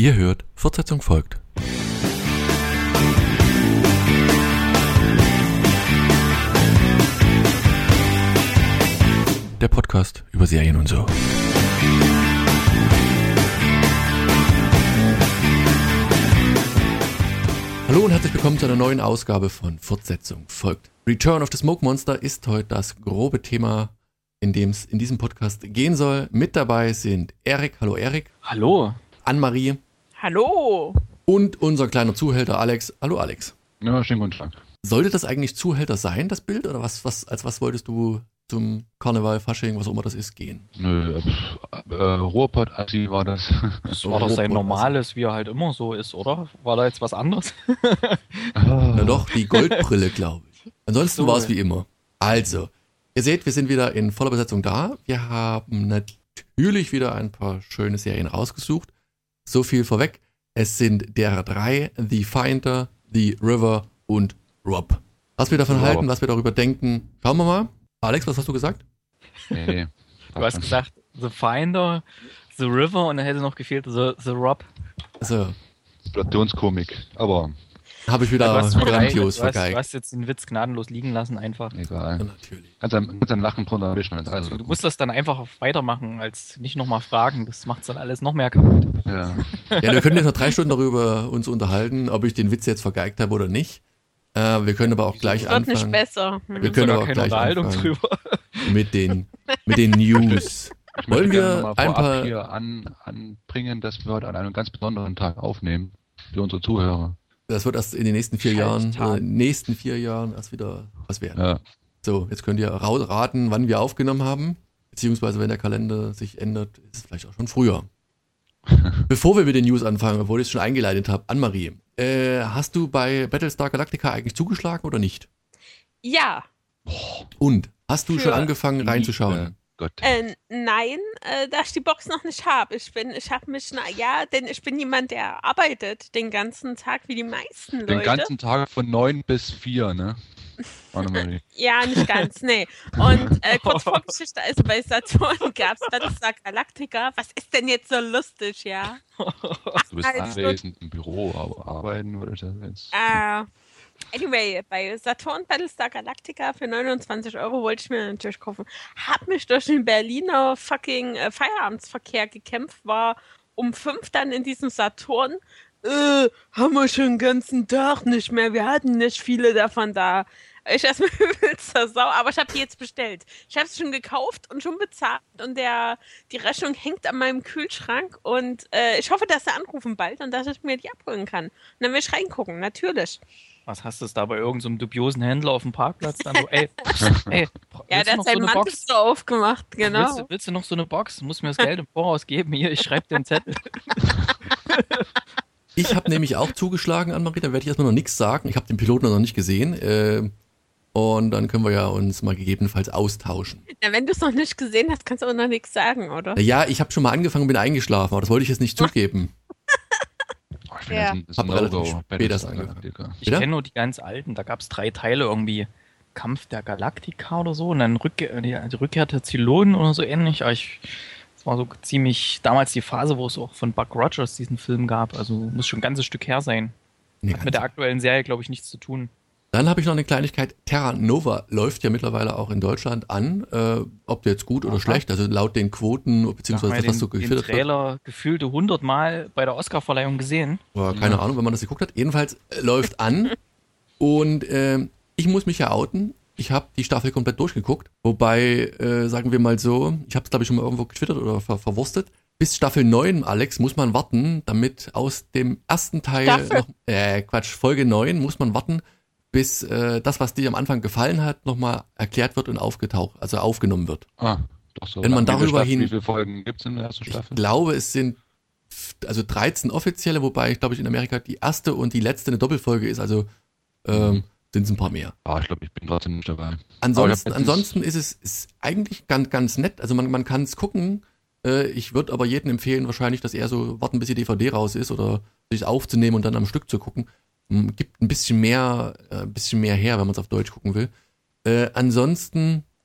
Ihr hört, Fortsetzung folgt. Der Podcast über Serien und so. Hallo und herzlich willkommen zu einer neuen Ausgabe von Fortsetzung folgt. Return of the Smoke Monster ist heute das grobe Thema, in dem es in diesem Podcast gehen soll. Mit dabei sind Erik. Hallo Erik. Hallo. Anne-Marie. Hallo. Und unser kleiner Zuhälter Alex. Hallo Alex. Ja, schönen guten Tag. Sollte das eigentlich Zuhälter sein, das Bild? Oder als was wolltest du zum Karneval, Fasching, was auch immer das ist, gehen? Nö, Ruhrpott-Assi war das. Das war doch sein normales, wie er halt immer so ist, oder? War da jetzt was anderes? Na doch, die Goldbrille, glaube ich. Ansonsten So. war es wie immer. Also, ihr seht, wir sind wieder in voller Besetzung da. Wir haben natürlich wieder ein paar schöne Serien rausgesucht. So viel vorweg. Es sind der 3, The Finder, The River und Rob. Was wir davon halten, was wir darüber denken, schauen wir mal. Alex, was hast du gesagt? Nee. Du hast gesagt, The Finder, The River und dann hätte noch gefehlt The Rob. Also, Situationskomik, aber habe ich wieder grandios Du vergeigt. hast jetzt den Witz gnadenlos liegen lassen einfach. egal. Ja, natürlich. Kannst ein Lachen drunter erwischen. Also, Du musst das dann einfach weitermachen, als nicht nochmal fragen. Das macht dann alles noch mehr kaputt. ja. Ja, wir können jetzt noch 3 Stunden darüber uns unterhalten, ob ich den Witz jetzt vergeigt habe oder nicht. Wir können aber auch gleich Wird nicht anfangen. besser. Wir können Sogar aber auch keine gleich Unterhaltung anfangen drüber. mit den News. Ich Wollen möchte wir gerne noch mal ein vorab paar... hier anbringen, dass wir heute an einem ganz besonderen Tag aufnehmen für unsere Zuhörer. Das wird erst in den nächsten 4 Jahren, erst wieder was werden. Ja. So, jetzt könnt ihr raten, wann wir aufgenommen haben. Beziehungsweise, wenn der Kalender sich ändert, ist es vielleicht auch schon früher. Bevor wir mit den News anfangen, obwohl ich es schon eingeleitet habe, Anne-Marie, hast du bei Battlestar Galactica eigentlich zugeschlagen oder nicht? Ja. Und, hast du Für- schon angefangen reinzuschauen? Gott. Nein, da ich die Box noch nicht habe. Denn ich bin jemand, der arbeitet den ganzen Tag wie die meisten Leute. Den ganzen Tag von 9 bis 4, ne? Anne-Marie. Ja, nicht ganz, nee. Und kurz vor Geschichte, also bei Saturn gab es Battlestar Galactica. Was ist denn jetzt so lustig, ja? Du bist 8,5 anwesend im Büro, aber arbeiten würde ich das jetzt. Anyway, bei Saturn Battlestar Galactica für 29 € wollte ich mir natürlich kaufen. Hab mich durch den Berliner fucking Feierabendsverkehr gekämpft, war um 5 dann in diesem Saturn. Haben wir schon den ganzen Tag nicht mehr. Wir hatten nicht viele davon da. Ich erstmal übelster Sau, aber ich habe die jetzt bestellt. Ich habe es schon gekauft und schon bezahlt und die Rechnung hängt an meinem Kühlschrank und ich hoffe, dass sie anrufen bald und dass ich mir die abholen kann. Und dann will ich reingucken, natürlich. Was hast du da bei irgendeinem dubiosen Händler auf dem Parkplatz? Dann so, ey, Ja, willst der du noch hat seinen eine Mantel Box? so aufgemacht, genau. Willst du noch so eine Box? Muss mir das Geld im Voraus geben. Hier, ich schreibe dir einen Zettel. Ich habe nämlich auch zugeschlagen, Anne-Marie, da werde ich erstmal noch nichts sagen. Ich habe den Piloten noch nicht gesehen. Und dann können wir ja uns mal gegebenenfalls austauschen. Ja, wenn du es noch nicht gesehen hast, kannst du auch noch nichts sagen, oder? Ja, ich habe schon mal angefangen, bin eingeschlafen, aber das wollte ich jetzt nicht zugeben. Oh, ich finde Ja. das ist Hab ein relativ No-Go. spät Battlestar das angefangen. Galactica. Ich Wieder? kenne nur die ganz alten. Da gab es 3 Teile irgendwie. Kampf der Galaktika oder so. Und dann die Rückkehr der Zylonen oder so ähnlich. Aber das war so ziemlich damals die Phase, wo es auch von Buck Rogers diesen Film gab. Also muss schon ein ganzes Stück her sein. Nee, Hat mit der aktuellen Serie, glaube ich, nichts zu tun. Dann habe ich noch eine Kleinigkeit. Terra Nova läuft ja mittlerweile auch in Deutschland an. Ob der jetzt gut oder Aha. schlecht, also laut den Quoten, beziehungsweise das, was so den gefiltert wird. Trailer gefühlte 100 Mal bei der Oscarverleihung gesehen. Aber keine Ahnung, wenn man das geguckt hat. Jedenfalls läuft an. Und ich muss mich ja outen. Ich habe die Staffel komplett durchgeguckt. Wobei, sagen wir mal so, ich habe es glaube ich schon mal irgendwo getwittert oder verwurstet. Bis Staffel 9, Alex, muss man warten, damit aus dem ersten Teil Folge 9 muss man warten, bis das, was dir am Anfang gefallen hat, nochmal erklärt wird und aufgenommen wird. Ah, doch so. Wenn man Wie viele darüber Wie viele Folgen gibt es in der ersten Ich Staffel? glaube, es sind 13 offizielle, wobei ich glaube ich in Amerika die erste und die letzte eine Doppelfolge ist, also sind es ein paar mehr. Ah, ich glaube, ich bin trotzdem nicht dabei. Ansonsten ist es eigentlich ganz nett, also man kann es gucken. Ich würde aber jedem empfehlen, wahrscheinlich, dass eher so warten, bis die DVD raus ist oder sich aufzunehmen und dann am Stück zu gucken. Gibt ein bisschen mehr her, wenn man es auf Deutsch gucken will. Ansonsten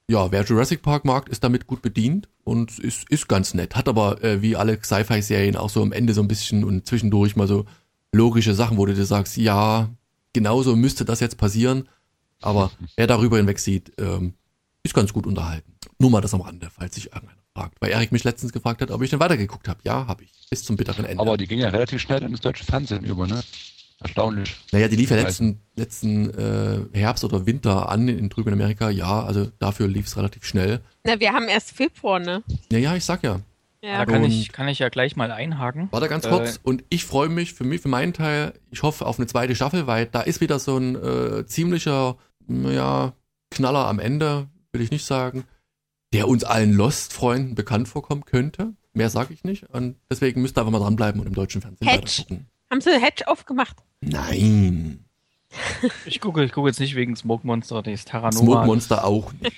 ja, wer Jurassic Park mag, ist damit gut bedient und ist ganz nett. Hat aber, wie alle Sci-Fi-Serien, auch so am Ende so ein bisschen und zwischendurch mal so logische Sachen, wo du dir sagst, ja, genauso müsste das jetzt passieren. Aber wer darüber hinweg sieht, ist ganz gut unterhalten. Nur mal das am Rande, falls sich irgendeiner fragt. Weil Erik mich letztens gefragt hat, ob ich denn weitergeguckt habe. Ja, habe ich. Bis zum bitteren Ende. Aber die ging ja relativ schnell ins deutsche Fernsehen über, ne? Erstaunlich. Naja, die lief ja letzten Herbst oder Winter an drüben in Amerika. Ja, also dafür lief es relativ schnell. Na, wir haben erst Februar, ne? Ja, ich sag ja. Ja. Da kann ich ja gleich mal einhaken. Warte ganz kurz. Und ich freue mich für meinen Teil, ich hoffe auf eine zweite Staffel, weil da ist wieder so ein ziemlicher, naja, Knaller am Ende, will ich nicht sagen, der uns allen Lost-Freunden bekannt vorkommen könnte. Mehr sage ich nicht. Und deswegen müsst ihr einfach mal dranbleiben und im deutschen Fernsehen weitergucken. Haben sie Hedge aufgemacht? Nein. Ich gucke jetzt nicht wegen Smoke Monster, das Terranova. Smoke Monster auch nicht.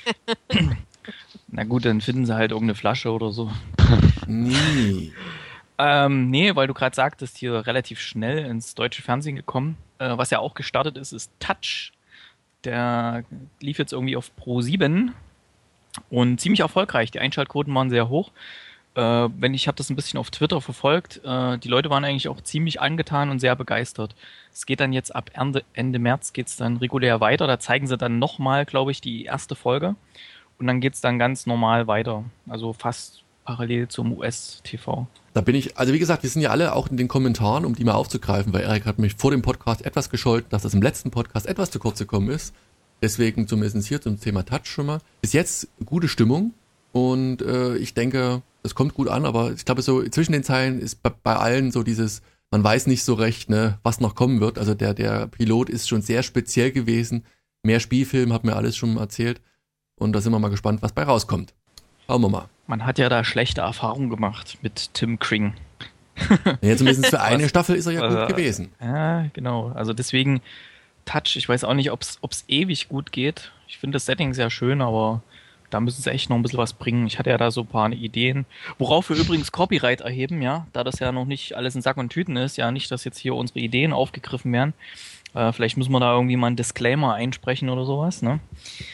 Na gut, dann finden sie halt irgendeine Flasche oder so. Nee. Nee, weil du gerade sagtest, hier relativ schnell ins deutsche Fernsehen gekommen. Was ja auch gestartet ist Touch. Der lief jetzt irgendwie auf Pro7 und ziemlich erfolgreich. Die Einschaltquoten waren sehr hoch. Ich habe das ein bisschen auf Twitter verfolgt, die Leute waren eigentlich auch ziemlich angetan und sehr begeistert. Es geht dann jetzt ab Ende März geht's dann regulär weiter. Da zeigen sie dann nochmal, glaube ich, die erste Folge. Und dann geht's dann ganz normal weiter. Also fast parallel zum US-TV. Da bin ich, also wie gesagt, wir sind ja alle auch in den Kommentaren, um die mal aufzugreifen, weil Erik hat mich vor dem Podcast etwas gescholten, dass das im letzten Podcast etwas zu kurz gekommen ist. Deswegen zumindest hier zum Thema Touch schon mal. Bis jetzt gute Stimmung und ich denke, das kommt gut an, aber ich glaube, so zwischen den Zeilen ist bei allen so dieses, man weiß nicht so recht, ne, was noch kommen wird. Also der Pilot ist schon sehr speziell gewesen. Mehr Spielfilm, hat mir alles schon erzählt. Und da sind wir mal gespannt, was bei rauskommt. Schauen wir mal. Man hat ja da schlechte Erfahrungen gemacht mit Tim Kring. Ja, zumindest für eine Staffel ist er ja gut gewesen. Ja, genau. Also deswegen Touch, ich weiß auch nicht, ob's ewig gut geht. Ich finde das Setting sehr schön, aber da müssen sie echt noch ein bisschen was bringen. Ich hatte ja da so ein paar Ideen, worauf wir übrigens Copyright erheben, ja, da das ja noch nicht alles in Sack und Tüten ist, ja, nicht, dass jetzt hier unsere Ideen aufgegriffen werden. Vielleicht müssen wir da irgendwie mal einen Disclaimer einsprechen oder sowas, ne?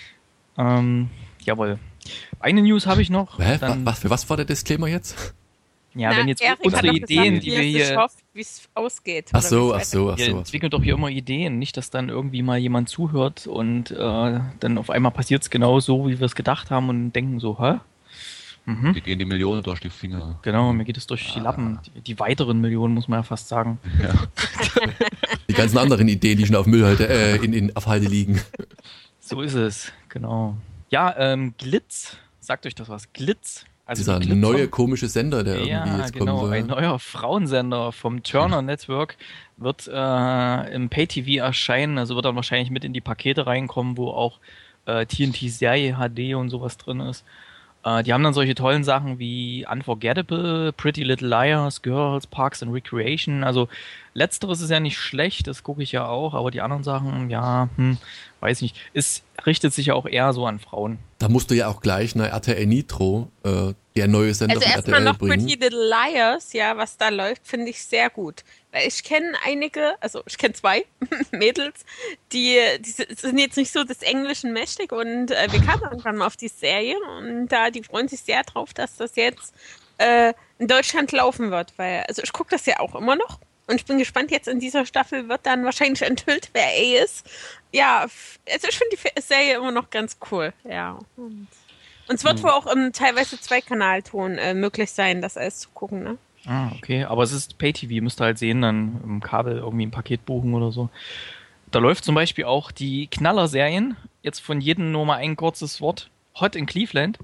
Jawohl. Eine News habe ich noch. Hä? Für was war der Disclaimer jetzt? Ja, wenn jetzt Erik unsere hat doch Ideen, gesagt, die wir hier... wie es ausgeht. Ach so. Wir entwickeln doch hier immer Ideen, nicht, dass dann irgendwie mal jemand zuhört und dann auf einmal passiert es genau so, wie wir es gedacht haben und denken so, hä? Mhm. Die gehen die Millionen durch die Finger. Genau, mir geht es durch die Lappen. Die weiteren Millionen, muss man ja fast sagen. Ja. Die ganzen anderen Ideen, die schon auf Müllhalde, auf Halde liegen. So ist es, genau. Ja, Glitz, sagt euch das was? Glitz. Also dieser Glitzer. neue komische Sender, der irgendwie jetzt kommen soll. Ein neuer Frauensender vom Turner Network wird im Pay-TV erscheinen, also wird dann wahrscheinlich mit in die Pakete reinkommen, wo auch TNT-Serie HD und sowas drin ist. Die haben dann solche tollen Sachen wie Unforgettable, Pretty Little Liars, Girls, Parks and Recreation. Also letzteres ist ja nicht schlecht, das gucke ich ja auch, aber die anderen Sachen, ja, weiß nicht. Es richtet sich ja auch eher so an Frauen. Da musst du ja auch gleich RTL Nitro, der neue Sender also von erstmal RTL noch bringen. Pretty Little Liars, ja, was da läuft, finde ich sehr gut. Weil ich kenne ich kenne 2 Mädels, die sind jetzt nicht so des Englischen mächtig und wir kamen irgendwann mal auf die Serie und die freuen sich sehr drauf, dass das jetzt in Deutschland laufen wird, weil, also ich gucke das ja auch immer noch und ich bin gespannt, jetzt in dieser Staffel wird dann wahrscheinlich enthüllt, wer er ist. Ja, also ich finde die Serie immer noch ganz cool, ja. Und es wird wohl auch im teilweise 2-Kanalton möglich sein, das alles zu gucken, ne? Ah, okay, aber es ist Pay-TV, müsst ihr halt sehen, dann im Kabel irgendwie ein Paket buchen oder so. Da läuft zum Beispiel auch die Knaller-Serien, jetzt von jedem nur mal ein kurzes Wort, Hot in Cleveland.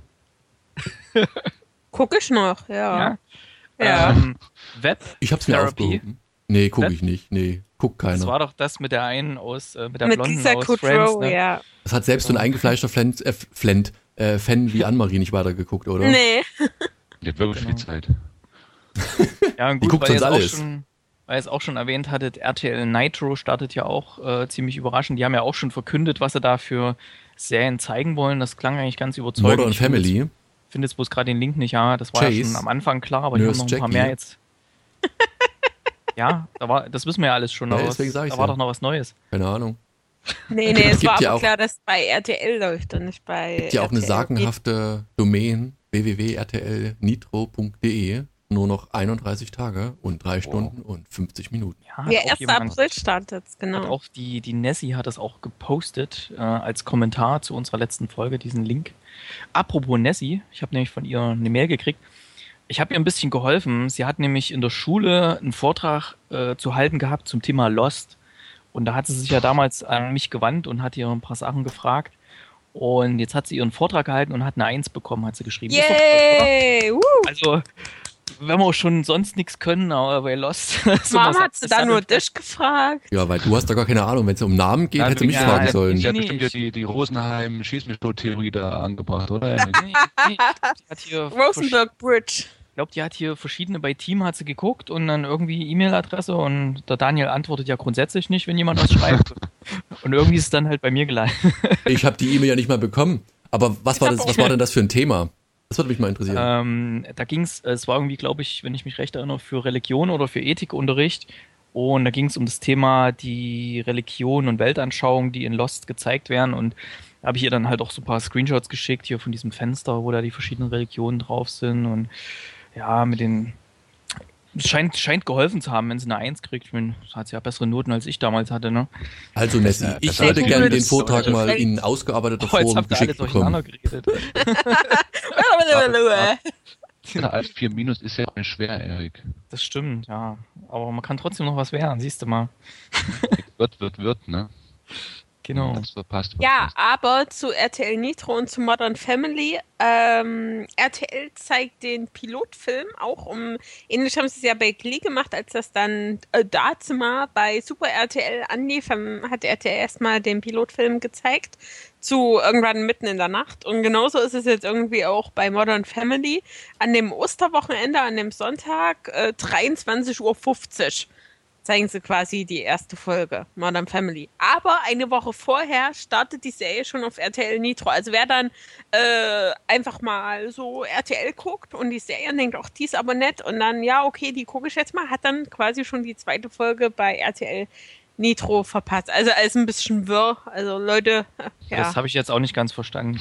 Guck ich noch, ja. Web Ich hab's mir Therapy. aufgehoben. Nee, guck ich nicht. Nee, guckt keiner. Das war doch das mit der einen mit der Mit Blonden Lisa aus Kudrow, Friends, ne? ja. Das hat selbst so ein eingefleischter Fan wie Annemarie nicht weitergeguckt, oder? Nee. Die hat wirklich viel Zeit. Ja, und Die gut, guckt weil sonst alles. weil ihr es auch schon erwähnt hattet, RTL Nitro startet ja auch ziemlich überraschend. Die haben ja auch schon verkündet, was sie da für Serien zeigen wollen. Das klang eigentlich ganz überzeugend. Modern Family. Ich finde jetzt bloß gerade den Link nicht, ja, das war ja Chase. schon am Anfang klar, aber die haben Nurse noch ein paar Jackie. mehr jetzt. Ja, das wissen wir ja alles schon. Ja, aber deswegen sag ich's da war ja. doch noch was Neues. Keine Ahnung. Nee, Es es war gibt ja aber auch- klar, dass bei RTL läuft und nicht bei Gibt ja auch eine RTL. sagenhafte Domain www.rtlnitro.de. Nur noch 31 Tage und 3 Stunden und 50 Minuten. Ja, Ja, hat auch 1. jemand, April startet's, hat genau. auch die Nessie hat es auch gepostet als Kommentar zu unserer letzten Folge, diesen Link. Apropos Nessie, ich habe nämlich von ihr eine Mail gekriegt. Ich habe ihr ein bisschen geholfen. Sie hat nämlich in der Schule einen Vortrag zu halten gehabt zum Thema Lost. Und da hat sie sich ja damals an mich gewandt und hat ihr ein paar Sachen gefragt. Und jetzt hat sie ihren Vortrag gehalten und hat eine 1 bekommen, hat sie geschrieben. Ist doch toll, oder? Yay! Also, wenn wir schon sonst nichts können, aber bei Lost. so Mom was hat sie da nur dich gefragt. Ja, weil du hast da gar keine Ahnung. Wenn es um Namen geht, Nein, hätte mich ja, fragen ja, sollen. Sie hat Nee, bestimmt ich- ja die Rosenheim Schieß-mich-tot-Theorie da angebracht, oder? Nee, die hat hier Rosenberg Bridge. Ich glaube, die hat hier verschiedene bei Team hat sie geguckt und dann irgendwie E-Mail-Adresse und der Daniel antwortet ja grundsätzlich nicht, wenn jemand was schreibt. Und irgendwie ist es dann halt bei mir gelandet. Ich habe die E-Mail ja nicht mal bekommen. Aber was war denn das für ein Thema? Das würde mich mal interessieren. Da ging's, es war irgendwie, glaube ich, wenn ich mich recht erinnere, für Religion oder für Ethikunterricht. Und da ging es um das Thema die Religion und Weltanschauung, die in Lost gezeigt werden. Und da habe ich ihr dann halt auch so ein paar Screenshots geschickt hier von diesem Fenster, wo da die verschiedenen Religionen drauf sind. Und ja, es scheint geholfen zu haben, wenn sie eine 1 kriegt. Ich meine, hat sie ja bessere Noten als ich damals hatte, ne? Also Nessie, ich das würde heißt, gerne du den würdest- Vortrag mal Welt- in ausgearbeiteter Oh, jetzt Form habt ihr alle geschickt durcheinander bekommen. geredet. Als 4 minus ist ja nicht schwer, Erik. Das stimmt, ja. Aber man kann trotzdem noch was werden, siehst du mal. Wird, ne? Genau. Das verpasst. Ja, aber zu RTL Nitro und zu Modern Family. RTL zeigt den Pilotfilm auch ähnlich haben sie es ja bei Glee gemacht, als das dann dazu mal bei Super RTL anlief, hat RTL erstmal den Pilotfilm gezeigt, zu irgendwann mitten in der Nacht. Und genauso ist es jetzt irgendwie auch bei Modern Family. An dem Osterwochenende, an dem Sonntag, 23:50 Uhr zeigen sie quasi die erste Folge Modern Family. Aber eine Woche vorher startet die Serie schon auf RTL Nitro. Also wer dann einfach mal so RTL guckt und die Serie denkt, ach, die ist aber nett und dann, ja, okay, die gucke ich jetzt mal, hat dann quasi schon die zweite Folge bei RTL Nitro verpasst. Also alles ein bisschen wirr. Also Leute, ja. Das habe ich jetzt auch nicht ganz verstanden.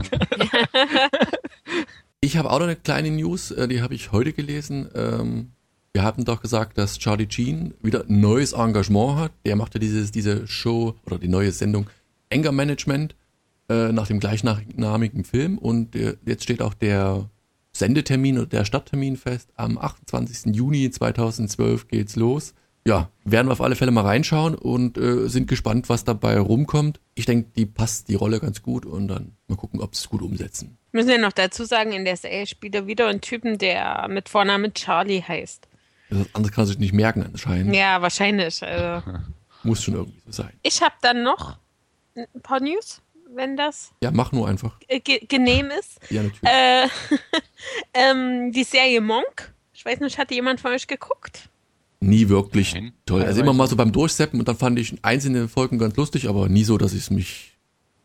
Ich habe auch noch eine kleine News, die habe ich heute gelesen. Wir hatten doch gesagt, dass Charlie Sheen wieder ein neues Engagement hat. Der machte diese Show oder die neue Sendung Anger Management nach dem gleichnamigen Film. Und jetzt steht auch der Sendetermin oder der Starttermin fest. Am 28. Juni 2012 geht's los. Ja, werden wir auf alle Fälle mal reinschauen und sind gespannt, was dabei rumkommt. Ich denke, die passt die Rolle ganz gut und dann mal gucken, ob sie es gut umsetzen. Müssen wir noch dazu sagen, in der Serie spielt er wieder einen Typen, der mit Vornamen Charlie heißt. Das andere kann sich nicht merken anscheinend. Ja, wahrscheinlich. Also. Muss schon irgendwie so sein. Ich habe dann noch ein paar News, wenn das Ja, mach nur einfach. genehm ist. Ja, natürlich. Die Serie Monk. Ich weiß nicht, hatte jemand von euch geguckt? Nie wirklich Nein. toll. Also immer mal so beim Durchseppen und dann fand ich einzelne Folgen ganz lustig, aber nie so, dass es mich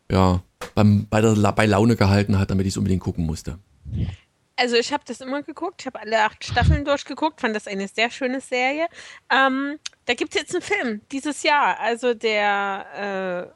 bei Laune gehalten hat, damit ich es unbedingt gucken musste. Also ich habe das immer geguckt, ich habe alle 8 Staffeln durchgeguckt, fand das eine sehr schöne Serie. Da gibt es jetzt einen Film dieses Jahr. Also der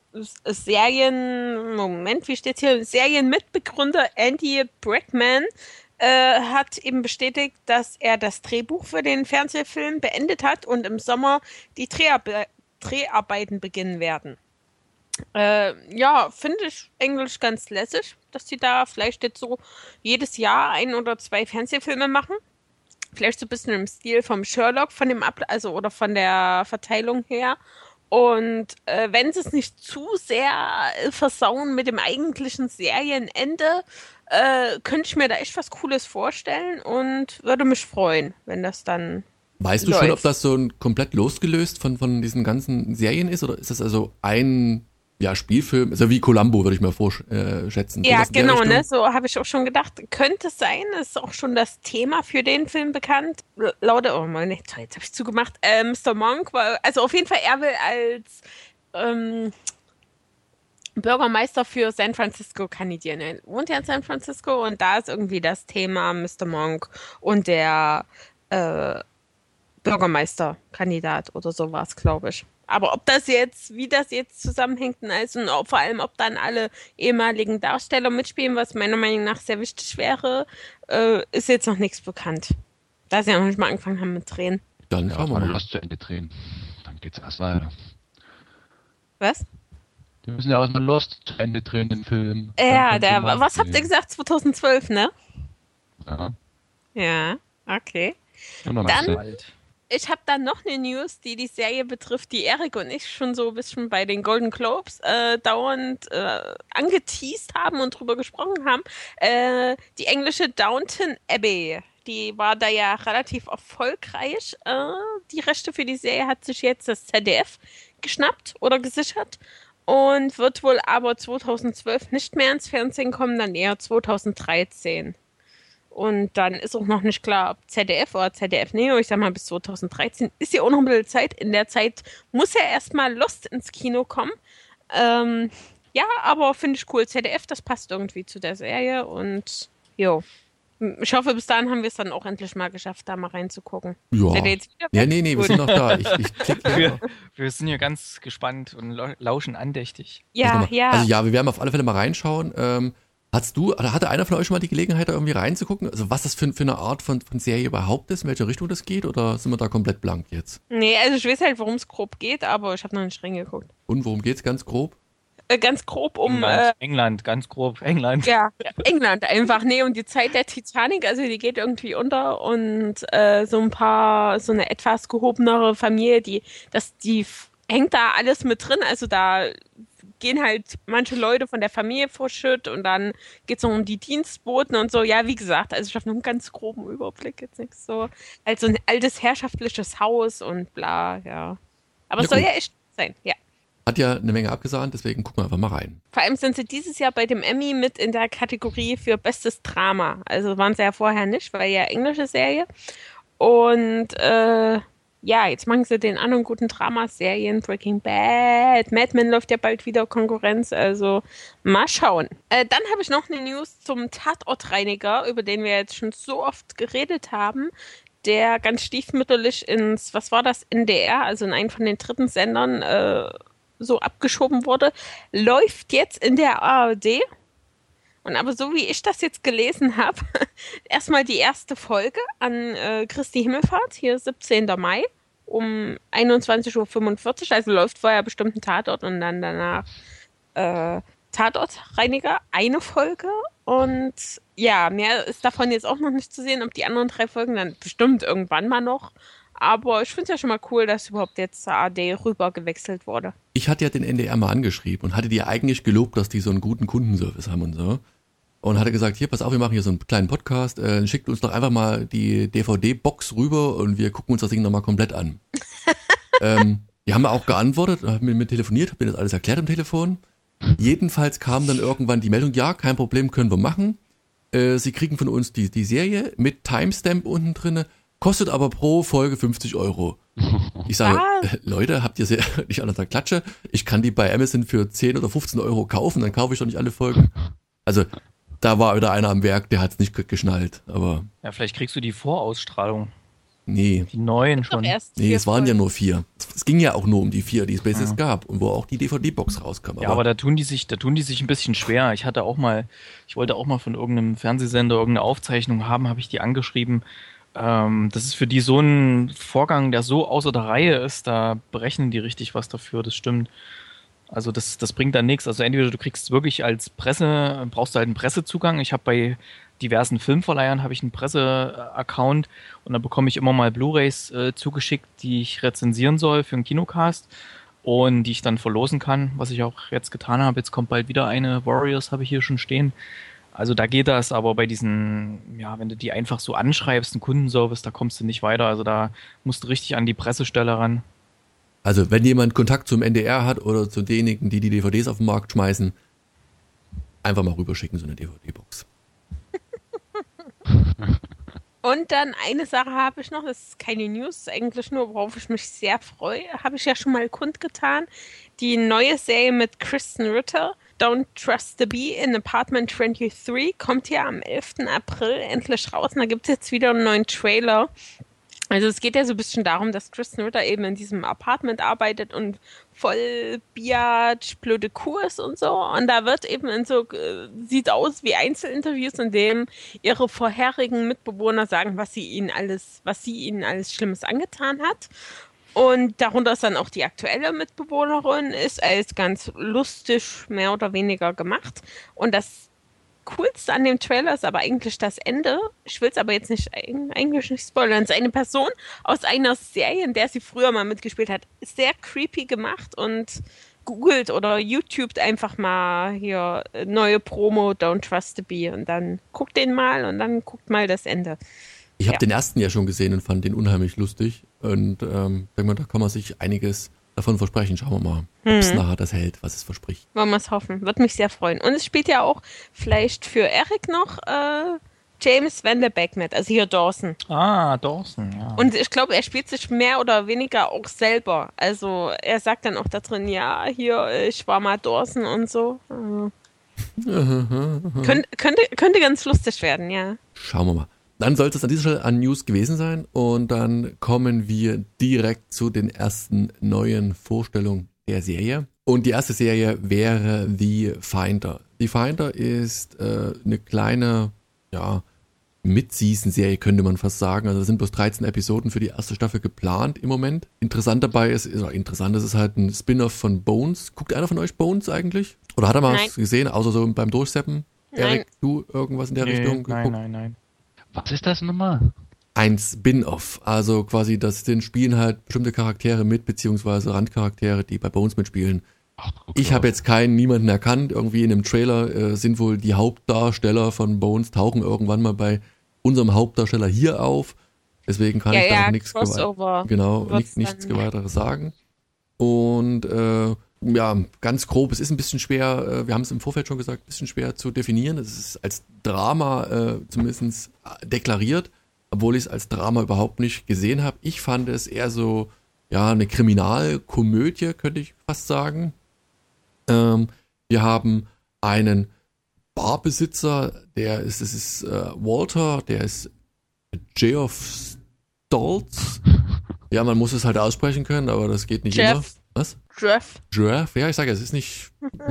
Serienmitbegründer Andy Brackman hat eben bestätigt, dass er das Drehbuch für den Fernsehfilm beendet hat und im Sommer die Dreharbeiten beginnen werden. Ja, finde ich eigentlich ganz lässig, dass die da vielleicht jetzt so jedes Jahr 1 oder 2 Fernsehfilme machen. Vielleicht so ein bisschen im Stil vom Sherlock, oder von der Verteilung her. Und wenn sie es nicht zu sehr versauen mit dem eigentlichen Serienende, könnte ich mir da echt was Cooles vorstellen und würde mich freuen, wenn das dann Weißt du schon, ob läuft. das so ein komplett losgelöst von diesen ganzen Serien ist oder ist das also ein Spielfilm, also wie Columbo, würde ich mir vorschätzen. Ja, Sowas in der genau, Richtung? ne? So habe ich auch schon gedacht. Könnte es sein, ist auch schon das Thema für den Film bekannt. Oh Mann, jetzt habe ich zugemacht. Mr. Monk war, also auf jeden Fall, er will als Bürgermeister für San Francisco kandidieren. Er wohnt ja in San Francisco und da ist irgendwie das Thema Mr. Monk und der Bürgermeisterkandidat oder sowas, glaube ich. Aber wie das jetzt zusammenhängt, also, und vor allem, ob dann alle ehemaligen Darsteller mitspielen, was meiner Meinung nach sehr wichtig wäre, ist jetzt noch nichts bekannt. Da sie ja noch nicht mal angefangen haben mit Drehen. Dann Ja, schauen wir mal mal. Lost zu Ende drehen. Dann geht's erst weiter. Was? Die müssen ja erstmal Lost zu Ende drehen, den Film. Ja, Dann können sie was habt ihr drehen. gesagt? 2012, ne? Ja. Ja, okay. Und dann Dann- hast Ich habe dann noch eine News, die Serie betrifft, die Erik und ich schon so ein bisschen bei den Golden Globes dauernd angeteased haben und drüber gesprochen haben. Die englische Downton Abbey, die war da ja relativ erfolgreich. Die Rechte für die Serie hat sich jetzt das ZDF geschnappt oder gesichert und wird wohl aber 2012 nicht mehr ins Fernsehen kommen, dann eher 2013. Und dann ist auch noch nicht klar, ob ZDF oder ZDF Neo, ich sag mal bis 2013, ist ja auch noch ein bisschen Zeit. In der Zeit muss ja erstmal Lost ins Kino kommen. Ja, aber finde ich cool. ZDF, das passt irgendwie zu der Serie und jo. Ich hoffe, bis dahin haben wir es dann auch endlich mal geschafft, da mal reinzugucken. Ja. Seid ihr jetzt wieder Ja, weg? nee, wir Gut. sind noch da. Ich klick ja. Wir sind hier ganz gespannt und lauschen andächtig. Ja, ja. Also ja, wir werden auf alle Fälle mal reinschauen. Hatte einer von euch schon mal die Gelegenheit, da irgendwie reinzugucken? Also was das für eine Art von Serie überhaupt ist, in welche Richtung das geht? Oder sind wir da komplett blank jetzt? Nee, also ich weiß halt, worum es grob geht, aber ich habe noch nicht reingeguckt. Und worum geht's ganz grob? Ganz grob um England, ganz grob, England. ja, England einfach. Nee, um die Zeit der Titanic, also die geht irgendwie unter und so eine etwas gehobenere Familie, die hängt da alles mit drin, also da gehen halt manche Leute von der Familie verschütt und dann geht's noch um die Dienstboten und so. Ja, wie gesagt, also ich habe nur einen ganz groben Überblick, jetzt nichts so. Halt so ein altes herrschaftliches Haus und bla, ja. Aber es Ja, soll gut. ja echt sein, ja. Hat ja eine Menge abgesahnt, deswegen gucken wir einfach mal rein. Vor allem sind sie dieses Jahr bei dem Emmy mit in der Kategorie für bestes Drama. Also waren sie ja vorher nicht, weil ja englische Serie. Und ja, jetzt machen sie den anderen guten Dramaserien. Breaking Bad, Mad Men läuft ja bald wieder Konkurrenz. Also mal schauen. Dann habe ich noch eine News zum Tatortreiniger, über den wir jetzt schon so oft geredet haben. Der ganz stiefmütterlich ins, was war das, NDR, also in einen von den dritten Sendern so abgeschoben wurde, läuft jetzt in der ARD. Und aber so wie ich das jetzt gelesen habe, erstmal die erste Folge an Christi Himmelfahrt, hier 17. Mai um 21:45 Uhr. Also läuft vorher bestimmt ein Tatort und dann danach Tatortreiniger, eine Folge. Und ja, mehr ist davon jetzt auch noch nicht zu sehen. Ob die anderen 3 Folgen dann bestimmt irgendwann mal noch. Aber ich finde es ja schon mal cool, dass überhaupt jetzt zur ARD rüber gewechselt wurde. Ich hatte ja den NDR mal angeschrieben und hatte die eigentlich gelobt, dass die so einen guten Kundenservice haben und so. Und hatte gesagt, hier, pass auf, wir machen hier so einen kleinen Podcast, schickt uns doch einfach mal die DVD-Box rüber und wir gucken uns das Ding nochmal komplett an. Die haben mir auch geantwortet, haben mit mir telefoniert, hab mir das alles erklärt am Telefon. Jedenfalls kam dann irgendwann die Meldung, ja, kein Problem, können wir machen. Sie kriegen von uns die Serie mit Timestamp unten drinne, kostet aber pro Folge 50 Euro. Ich sage, Leute, habt ihr sie nicht an der Klatsche? Ich kann die bei Amazon für 10 oder 15 Euro kaufen, dann kaufe ich doch nicht alle Folgen. Also, da war wieder einer am Werk, der hat's nicht geschnallt, aber Ja, vielleicht kriegst du die Vorausstrahlung. nee. Die neuen Doch schon. erst Nee, 4 es waren ja Folgen. nur 4. Es ging ja auch nur um die 4, die es bis jetzt gab und wo auch die DVD-Box rauskam. Ja, aber da tun die sich ein bisschen schwer. Ich wollte auch mal von irgendeinem Fernsehsender irgendeine Aufzeichnung haben, habe ich die angeschrieben. Das ist für die so ein Vorgang, der so außer der Reihe ist, da berechnen die richtig was dafür, das stimmt. Also das bringt dann nichts. Also entweder du kriegst wirklich als Presse, brauchst du halt einen Pressezugang. Ich habe bei diversen Filmverleihern habe ich einen Presse-Account und da bekomme ich immer mal Blu-rays zugeschickt, die ich rezensieren soll für einen Kinocast und die ich dann verlosen kann, was ich auch jetzt getan habe. Jetzt kommt bald wieder eine, Warriors habe ich hier schon stehen. Also da geht das, aber bei diesen, ja, wenn du die einfach so anschreibst, einen Kundenservice, da kommst du nicht weiter. Also da musst du richtig an die Pressestelle ran. Also, wenn jemand Kontakt zum NDR hat oder zu denjenigen, die die DVDs auf den Markt schmeißen, einfach mal rüberschicken, so eine DVD-Box. Und dann eine Sache habe ich noch, das ist keine News, ist eigentlich nur, worauf ich mich sehr freue, habe ich ja schon mal kundgetan. Die neue Serie mit Kristen Ritter, Don't Trust the Bee in Apartment 23, kommt ja am 11. April endlich raus. Und da gibt es jetzt wieder einen neuen Trailer. Also es geht ja so ein bisschen darum, dass Kristen Ritter eben in diesem Apartment arbeitet und voll Biatch, blöde Kuh ist und so. Und da wird eben sieht aus wie Einzelinterviews, in dem ihre vorherigen Mitbewohner sagen, was sie ihnen alles Schlimmes angetan hat. Und darunter ist dann auch die aktuelle Mitbewohnerin, ist als ganz lustig mehr oder weniger gemacht. Und das Coolste an dem Trailer ist aber eigentlich das Ende. Ich will es aber jetzt eigentlich nicht spoilern. Es ist eine Person aus einer Serie, in der sie früher mal mitgespielt hat. Ist sehr creepy gemacht und googelt oder YouTubet einfach mal hier neue Promo, Don't Trust the Bee und dann guckt den mal und dann guckt mal das Ende. Ich habe Ja. den ersten ja schon gesehen und fand den unheimlich lustig. Und denke mal, da kann man sich einiges davon versprechen. Schauen wir mal, ob es nachher das hält, was es verspricht. Wollen wir es hoffen. Würde mich sehr freuen. Und es spielt ja auch vielleicht für Eric noch James Van Der Beek mit, also hier Dawson. Ah, Dawson, ja. Und ich glaube, er spielt sich mehr oder weniger auch selber. Also er sagt dann auch da drin, ja, hier, ich war mal Dawson und so. Könnte ganz lustig werden, ja. Schauen wir mal. Dann sollte es an dieser Stelle an News gewesen sein und dann kommen wir direkt zu den ersten neuen Vorstellungen der Serie. Und die erste Serie wäre The Finder. The Finder ist eine kleine, ja, Mid-Season-Serie könnte man fast sagen. Also es sind bloß 13 Episoden für die erste Staffel geplant im Moment. Interessant dabei ist halt ein Spin-off von Bones. Guckt einer von euch Bones eigentlich? Oder hat er mal Nein. was gesehen, außer so beim Durchseppen? Nein. Erik, du irgendwas in der Richtung geguckt? Nein. Was ist das nochmal? Ein Spin-off, also quasi den spielen halt bestimmte Charaktere mit, beziehungsweise Randcharaktere, die bei Bones mitspielen. Ach, guck Ich mal. habe jetzt niemanden erkannt, irgendwie in dem Trailer sind wohl die Hauptdarsteller von Bones, tauchen irgendwann mal bei unserem Hauptdarsteller hier auf, deswegen kann ich da noch nichts Crossover. genau, wird's nichts dann. weiteres sagen. Und ja, ganz grob, es ist ein bisschen schwer, wir haben es im Vorfeld schon gesagt, ein bisschen schwer zu definieren. Es ist als Drama zumindest deklariert, obwohl ich es als Drama überhaupt nicht gesehen habe. Ich fand es eher so, ja, eine Kriminalkomödie, könnte ich fast sagen. Wir haben einen Barbesitzer, das ist Walter, der ist Geoff Stoltz. Ja, man muss es halt aussprechen können, aber das geht nicht immer. Jeff. Was? Jeff. Giraffe? Ja, ich sage, es ist nicht.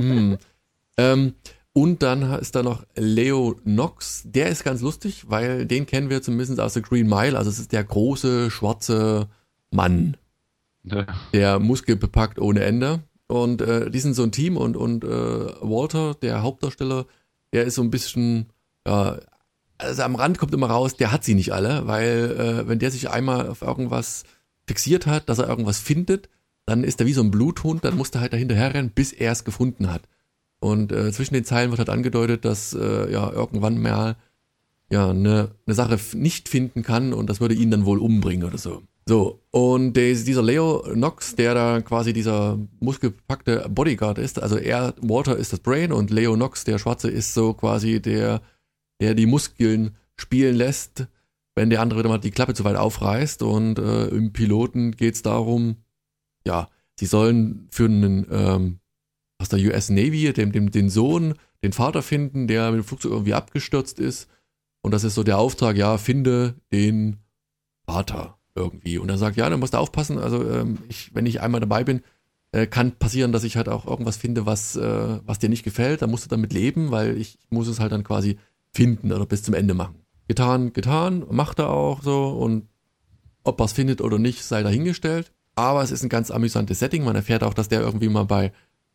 Und dann ist da noch Leo Knox. Der ist ganz lustig, weil den kennen wir zumindest aus der Green Mile. Also es ist der große, schwarze Mann, Ja. der muskelbepackt ohne Ende. Und die sind so ein Team und Walter, der Hauptdarsteller, der ist so ein bisschen, ja, also am Rand kommt immer raus, der hat sie nicht alle, weil wenn der sich einmal auf irgendwas fixiert hat, dass er irgendwas findet, dann ist er wie so ein Bluthund, dann muss er halt dahinterher rennen, bis er es gefunden hat. Und zwischen den Zeilen wird halt angedeutet, dass ja irgendwann mal ja eine Sache nicht finden kann und das würde ihn dann wohl umbringen oder so. So, und dieser Leo Knox, der da quasi dieser muskelbepackte Bodyguard ist, also Walter ist das Brain und Leo Knox, der Schwarze, ist so quasi der die Muskeln spielen lässt, wenn der andere wieder mal die Klappe zu weit aufreißt. Und im Piloten geht's darum, ja, sie sollen für einen aus der US Navy, den Sohn, den Vater finden, der mit dem Flugzeug irgendwie abgestürzt ist. Und das ist so der Auftrag, ja, finde den Vater irgendwie. Und er sagt, ja, dann musst du aufpassen, also wenn ich einmal dabei bin, kann passieren, dass ich halt auch irgendwas finde, was dir nicht gefällt, dann musst du damit leben, weil ich muss es halt dann quasi finden oder bis zum Ende machen. Getan, macht er auch so und ob er es findet oder nicht, sei dahingestellt. Aber es ist ein ganz amüsantes Setting. Man erfährt auch, dass der irgendwie mal bei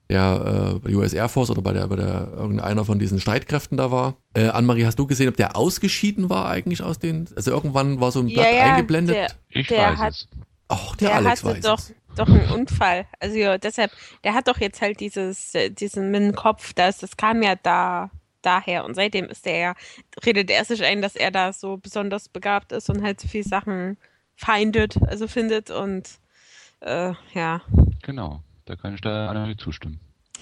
der US Air Force oder bei irgendeiner von diesen Streitkräften da war. Annemarie, hast du gesehen, ob der ausgeschieden war eigentlich aus den, also irgendwann war so ein Blatt eingeblendet? Ich der weiß hat- es. Ach, der Der Alex hatte weiß doch, es. doch einen Unfall. Also ja, deshalb, der hat doch jetzt halt diesen mit dem Kopf, das kam ja daher. Und seitdem redet er sich ein, dass er da so besonders begabt ist und halt so viele Sachen findet und ja. Genau, da kann ich da Annemarie zustimmen.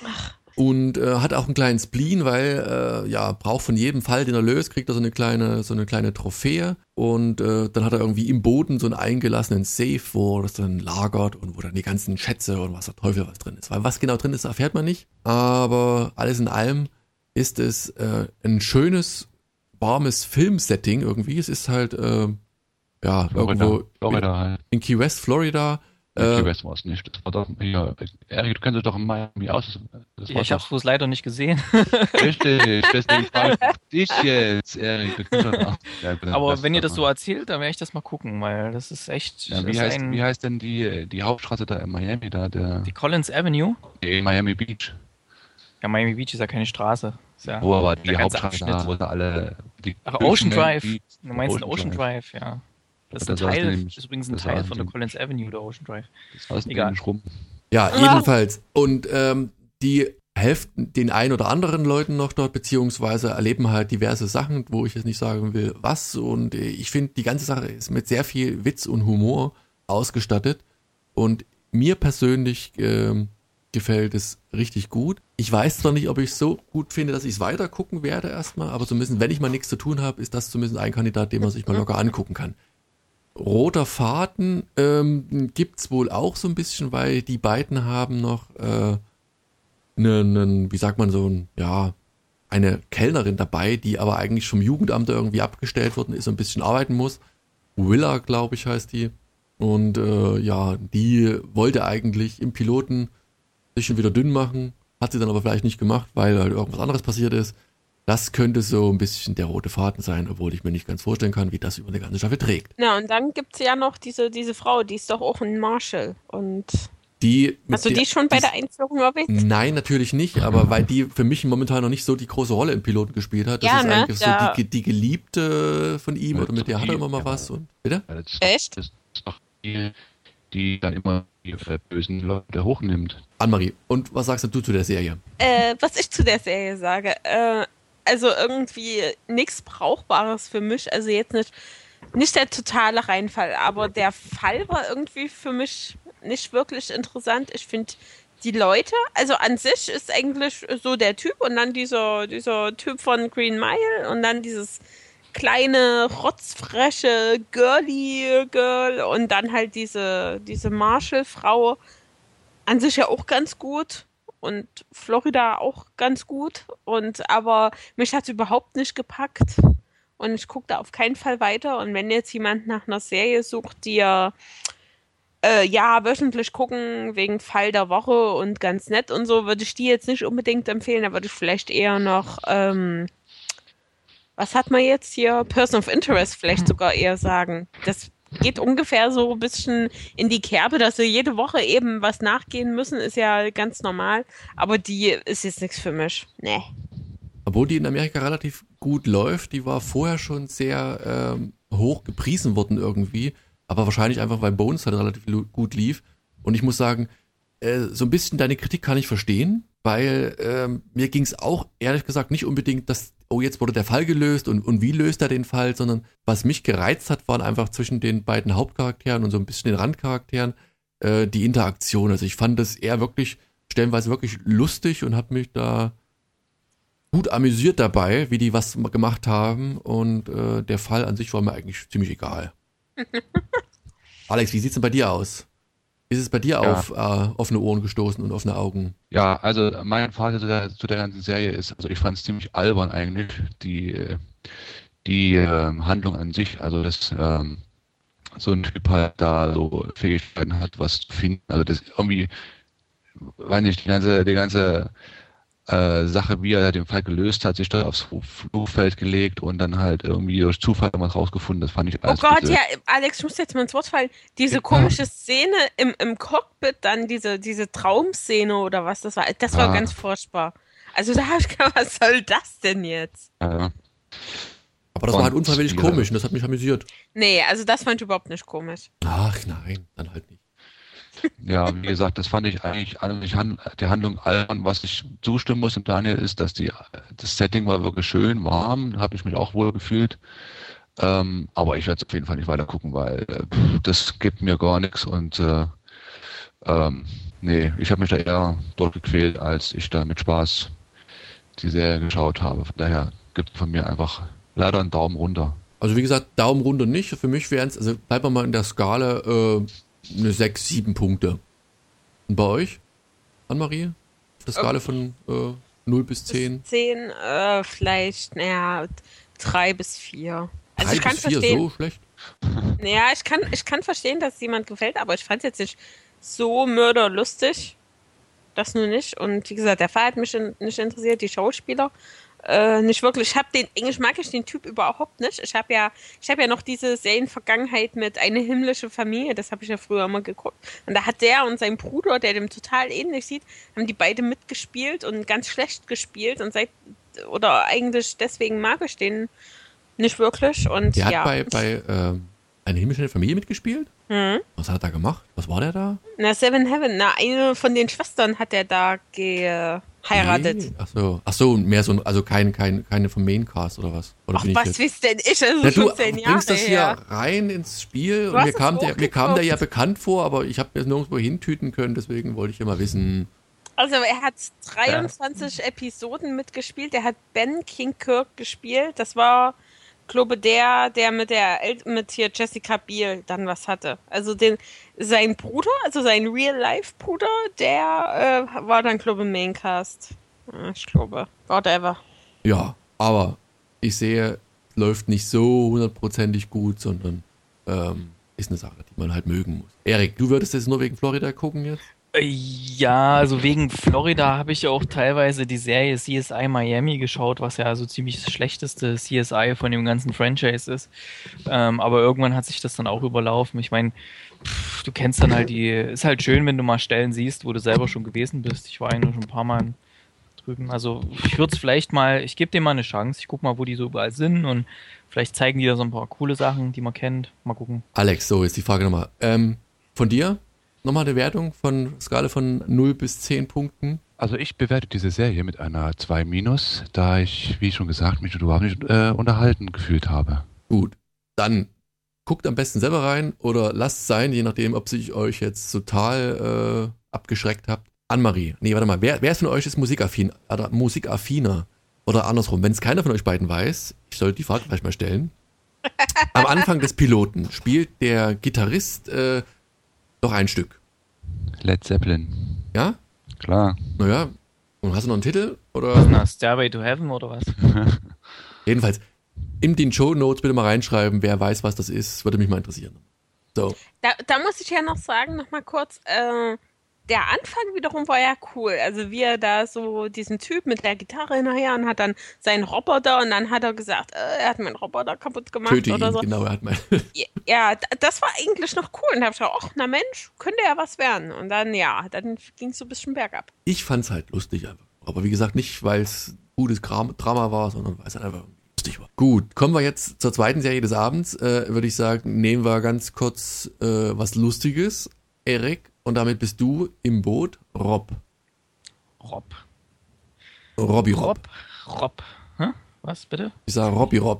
Und hat auch einen kleinen Spleen, weil braucht von jedem Fall, den er löst, kriegt er so eine kleine Trophäe und dann hat er irgendwie im Boden so einen eingelassenen Safe, wo das dann lagert und wo dann die ganzen Schätze und was der Teufel was drin ist. Weil was genau drin ist, erfährt man nicht. Aber alles in allem ist es ein schönes, warmes Filmsetting irgendwie. Es ist halt ja, irgendwo Florida halt. in Key West, Florida. Key West war es nicht. Das war doch hier. Erik, du kennst dich doch in Miami aus. Das Ja, ich habe es bloß leider nicht gesehen. Richtig, deswegen frage ich dich jetzt, Erik. Du kennst doch auch. Ja, Aber wenn ihr das so erzählt, dann werde ich das mal gucken, weil das ist echt... Ja, das ist wie heißt denn die Hauptstraße da in Miami da? die Collins Avenue? In Miami Beach. Ja, Miami Beach ist ja keine Straße. Ist ja Wo aber der die ganze Hauptstraße Abschnitt. da, wo da alle... Ach, Ocean Drive. Die- Du meinst den Ocean Drive, ja. Das ist ein Das heißt Teil, nämlich- ist übrigens ein das Teil heißt von der nämlich- Collins Avenue, der Ocean Drive. Das heißt Egal. nicht rum. Ja, jedenfalls. Und die helfen den ein oder anderen Leuten noch dort, beziehungsweise erleben halt diverse Sachen, wo ich jetzt nicht sagen will, was. Und ich finde, die ganze Sache ist mit sehr viel Witz und Humor ausgestattet. Und mir persönlich gefällt es richtig gut. Ich weiß zwar nicht, ob ich es so gut finde, dass ich es weiter gucken werde erstmal, aber zumindest, wenn ich mal nichts zu tun habe, ist das zumindest ein Kandidat, den man sich mal locker angucken kann. Roter Faden gibt's wohl auch so ein bisschen, weil die beiden haben noch wie sagt man so, eine Kellnerin dabei, die aber eigentlich vom Jugendamt irgendwie abgestellt worden ist und ein bisschen arbeiten muss. Willa, glaube ich, heißt die. Und die wollte eigentlich im Piloten sich schon wieder dünn machen, hat sie dann aber vielleicht nicht gemacht, weil halt irgendwas anderes passiert ist. Das könnte so ein bisschen der rote Faden sein, obwohl ich mir nicht ganz vorstellen kann, wie das über eine ganze Staffel trägt. Na, und dann gibt's ja noch diese Frau, die ist doch auch ein Marshall. Und hast du die schon bei der Einführung erwähnt? Nein, natürlich nicht, aber weil die für mich momentan noch nicht so die große Rolle im Piloten gespielt hat. Das Ja, ist ne? eigentlich Ja. so die Geliebte von ihm, oder mit der hat er immer mal was. Und, bitte? Ja, das ist Echt? Das ist doch die dann immer die bösen Leute hochnimmt. Annemarie, und was sagst du zu der Serie? Was ich zu der Serie sage, also irgendwie nichts Brauchbares für mich, also jetzt nicht der totale Reinfall, aber der Fall war irgendwie für mich nicht wirklich interessant. Ich finde die Leute, also an sich ist eigentlich so der Typ und dann dieser Typ von Green Mile und dann dieses kleine, rotzfresche Girly Girl und dann halt diese Marshall-Frau an sich ja auch ganz gut und Florida auch ganz gut aber mich hat's überhaupt nicht gepackt und ich gucke da auf keinen Fall weiter und wenn jetzt jemand nach einer Serie sucht, die wöchentlich gucken wegen Fall der Woche und ganz nett und so, würde ich die jetzt nicht unbedingt empfehlen, da würde ich vielleicht eher noch was hat man jetzt hier? Person of Interest vielleicht sogar eher sagen. Das geht ungefähr so ein bisschen in die Kerbe, dass wir jede Woche eben was nachgehen müssen, ist ja ganz normal. Aber die ist jetzt nichts für mich. Nee. Obwohl die in Amerika relativ gut läuft, die war vorher schon sehr hoch gepriesen worden irgendwie, aber wahrscheinlich einfach, weil Bones halt relativ gut lief. Und ich muss sagen, so ein bisschen deine Kritik kann ich verstehen, weil mir ging es auch ehrlich gesagt nicht unbedingt, dass jetzt wurde der Fall gelöst und wie löst er den Fall, sondern was mich gereizt hat, waren einfach zwischen den beiden Hauptcharakteren und so ein bisschen den Randcharakteren die Interaktion. Also ich fand das eher wirklich stellenweise wirklich lustig und habe mich da gut amüsiert dabei, wie die was gemacht haben und der Fall an sich war mir eigentlich ziemlich egal. Alex, wie sieht's denn bei dir aus? Ist es bei dir auf offene Ohren gestoßen und offene Augen? Ja, also mein Fazit zu der ganzen Serie ist, also ich fand es ziemlich albern eigentlich, die Handlung an sich, also dass so ein Typ halt da so Fähigkeiten hat, was zu finden, also das irgendwie, weiß nicht, die ganze Sache, wie er den Fall gelöst hat, sich da aufs Flugfeld gelegt und dann halt irgendwie durch Zufall was rausgefunden, das fand ich Oh alles Gott, bitte. ja, Alex, ich muss jetzt mal ins Wort fallen. Diese komische Szene im Cockpit, dann diese Traumszene oder was das war ganz furchtbar. Also da habe ich gedacht, was soll das denn jetzt? Ja. Aber das war halt unfreiwillig komisch und das hat mich amüsiert. Nee, also das fand ich überhaupt nicht komisch. Ach nein, dann halt nicht. Ja, wie gesagt, das fand ich eigentlich der Handlung albern. Was ich zustimmen muss, und Daniel, ist, dass das Setting war wirklich schön, warm, habe ich mich auch wohl gefühlt. Aber ich werde es auf jeden Fall nicht weiter gucken, weil das gibt mir gar nichts und nee, ich habe mich da eher dort gequält, als ich da mit Spaß die Serie geschaut habe. Von daher gibt es von mir einfach leider einen Daumen runter. Also wie gesagt, Daumen runter nicht. Für mich wären es, also bleiben wir mal in der Skala eine 6, 7 Punkte. Und bei euch, Annemarie? Auf der Skala von 0 bis 10? 10, vielleicht, 3 bis 4. Also 3 ich kann bis 4, verstehen. so schlecht? Naja, ich kann verstehen, dass es jemand gefällt, aber ich fand es jetzt nicht so mörderlustig. Das nur nicht. Und wie gesagt, der Fall hat mich nicht interessiert, die Schauspieler. Nicht wirklich. Englisch mag ich den Typ überhaupt nicht. Ich habe ja noch diese Serienvergangenheit mit Eine himmlische Familie, das habe ich ja früher immer geguckt. Und da hat der und sein Bruder, der dem total ähnlich sieht, haben die beide mitgespielt und ganz schlecht gespielt und oder eigentlich deswegen mag ich den nicht wirklich. Und Der ja. hat bei Eine himmlische Familie mitgespielt? Was hat er da gemacht? Was war der da? Na, Seven Heaven, eine von den Schwestern hat er da geheiratet. Nee. Ach so, mehr so, also keine vom Maincast oder was? Oder Ach, bin ich was jetzt? wisst denn ich? Das Na, ist du schon 10 Jahre bringst das hier her. rein ins Spiel und hast mir es kam der hochgeguckt. ja bekannt vor, aber ich habe mir das nirgendwo hintüten können, deswegen wollte ich immer wissen. Also er hat 23 Episoden mitgespielt. Er hat Ben Kingkirk gespielt. Das war, glaube der mit hier Jessica Biel dann was hatte. Also sein Bruder, also sein Real-Life-Bruder, der war dann, glaube ich, Maincast. Ja, ich glaube. Whatever. Ja, aber ich sehe, läuft nicht so hundertprozentig gut, sondern ist eine Sache, die man halt mögen muss. Erik, du würdest jetzt nur wegen Florida gucken jetzt? Ja, also wegen Florida habe ich auch teilweise die Serie CSI Miami geschaut, was ja so ziemlich das schlechteste CSI von dem ganzen Franchise ist. Aber irgendwann hat sich das dann auch überlaufen. Ich meine, du kennst dann halt ist halt schön, wenn du mal Stellen siehst, wo du selber schon gewesen bist. Ich war ja nur schon ein paar Mal drüben. Also ich würde es vielleicht mal, ich gebe dem mal eine Chance. Ich guck mal, wo die so überall sind und vielleicht zeigen die da so ein paar coole Sachen, die man kennt. Mal gucken. Alex, so ist die Frage nochmal. Von dir? Nochmal eine Wertung von Skala von 0 bis 10 Punkten. Also ich bewerte diese Serie mit einer 2-, da ich, wie schon gesagt, mich überhaupt nicht unterhalten gefühlt habe. Gut, dann guckt am besten selber rein oder lasst es sein, je nachdem, ob ich euch jetzt total abgeschreckt habt. Annemarie, nee, warte mal, wer von euch ist musikaffiner? Oder andersrum, wenn es keiner von euch beiden weiß, ich sollte die Frage vielleicht mal stellen. Am Anfang des Piloten spielt der Gitarrist doch ein Stück. Led Zeppelin. Ja? Klar. Naja, und hast du noch einen Titel? Oder? Na, Stairway to Heaven oder was? Jedenfalls, in den Shownotes bitte mal reinschreiben, wer weiß, was das ist, würde mich mal interessieren. So. Da muss ich ja noch sagen, noch mal kurz, der Anfang wiederum war ja cool. Also wie er da so diesen Typ mit der Gitarre hinterher und hat dann seinen Roboter und dann hat er gesagt, er hat meinen Roboter kaputt gemacht Töte oder ihn, so. genau, er hat mein. Ja, das war eigentlich noch cool. Und da hab ich gedacht, ach, na Mensch, könnte ja was werden. Und dann, ja, dann ging es so ein bisschen bergab. Ich fand's halt lustig einfach. Aber wie gesagt, nicht, weil es gutes Drama war, sondern weil es halt einfach lustig war. Gut, kommen wir jetzt zur zweiten Serie des Abends. Würde ich sagen, nehmen wir ganz kurz was Lustiges. Erik, und damit bist du im Boot. Rob. Robby Rob. Rob. Hä? Was, bitte? Ich sage Robby Rob.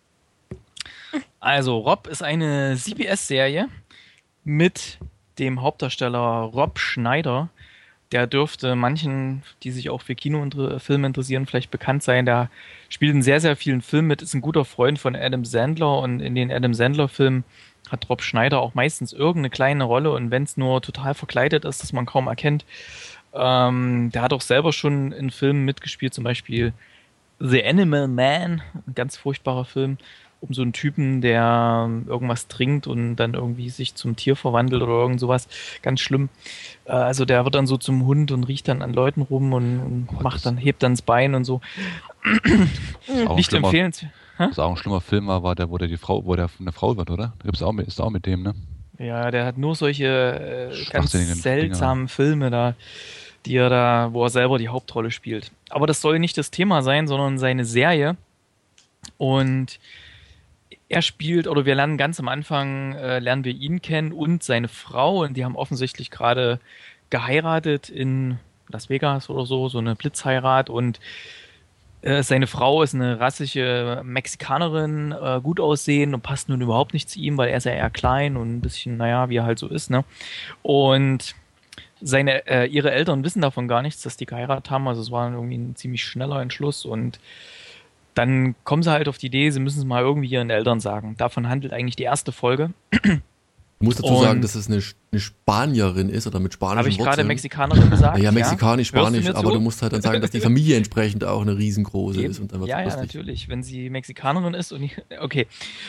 Also, Rob ist eine CBS-Serie mit dem Hauptdarsteller Rob Schneider. Der dürfte manchen, die sich auch für Filme interessieren, vielleicht bekannt sein. Der spielt in sehr, sehr vielen Filmen mit, ist ein guter Freund von Adam Sandler und in den Adam Sandler-Filmen hat Rob Schneider auch meistens irgendeine kleine Rolle und wenn es nur total verkleidet ist, dass man kaum erkennt. Der hat auch selber schon in Filmen mitgespielt, zum Beispiel The Animal Man, ein ganz furchtbarer Film, um so einen Typen, der irgendwas trinkt und dann irgendwie sich zum Tier verwandelt oder irgend sowas. Ganz schlimm. Also der wird dann so zum Hund und riecht dann an Leuten rum und hebt dann das Bein und so. Nicht empfehlenswert. Was auch ein schlimmer Film war der, wo der eine Frau wird, oder? Da ist auch mit dem, ne? Ja, der hat nur solche ganz Schwachsinnigen seltsamen Filme da, wo er selber die Hauptrolle spielt. Aber das soll nicht das Thema sein, sondern seine Serie. Und er spielt, oder wir lernen ganz am Anfang, lernen wir ihn kennen und seine Frau. Und die haben offensichtlich gerade geheiratet in Las Vegas oder so eine Blitzheirat. Und seine Frau ist eine rassische Mexikanerin, gut aussehend und passt nun überhaupt nicht zu ihm, weil er ist ja eher klein und ein bisschen, naja, wie er halt so ist, ne? Und ihre Eltern wissen davon gar nichts, dass die geheiratet haben. Also es war irgendwie ein ziemlich schneller Entschluss und dann kommen sie halt auf die Idee, sie müssen es mal irgendwie ihren Eltern sagen. Davon handelt eigentlich die erste Folge. Du musst dazu sagen, dass es eine Spanierin ist oder mit spanischen Habe ich Wurzeln. gerade Mexikanerin gesagt? Ja, Mexikanisch, Hörst du Spanisch, mir aber zu? du musst halt dann sagen, dass die Familie entsprechend auch eine riesengroße ist und dann wird's Ja, lustig. natürlich, wenn sie Mexikanerin ist und ich, okay.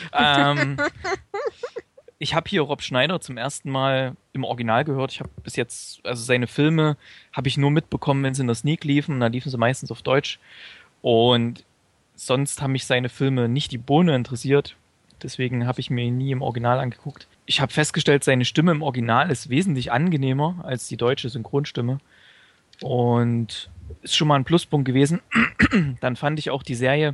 Ich habe hier Rob Schneider zum ersten Mal im Original gehört. Ich habe bis jetzt, also seine Filme habe ich nur mitbekommen, wenn sie in der Sneak liefen. Da liefen sie meistens auf Deutsch. Und sonst haben mich seine Filme nicht die Bohne interessiert. Deswegen habe ich mir ihn nie im Original angeguckt. Ich habe festgestellt, seine Stimme im Original ist wesentlich angenehmer als die deutsche Synchronstimme. Und ist schon mal ein Pluspunkt gewesen. Dann fand ich auch, die Serie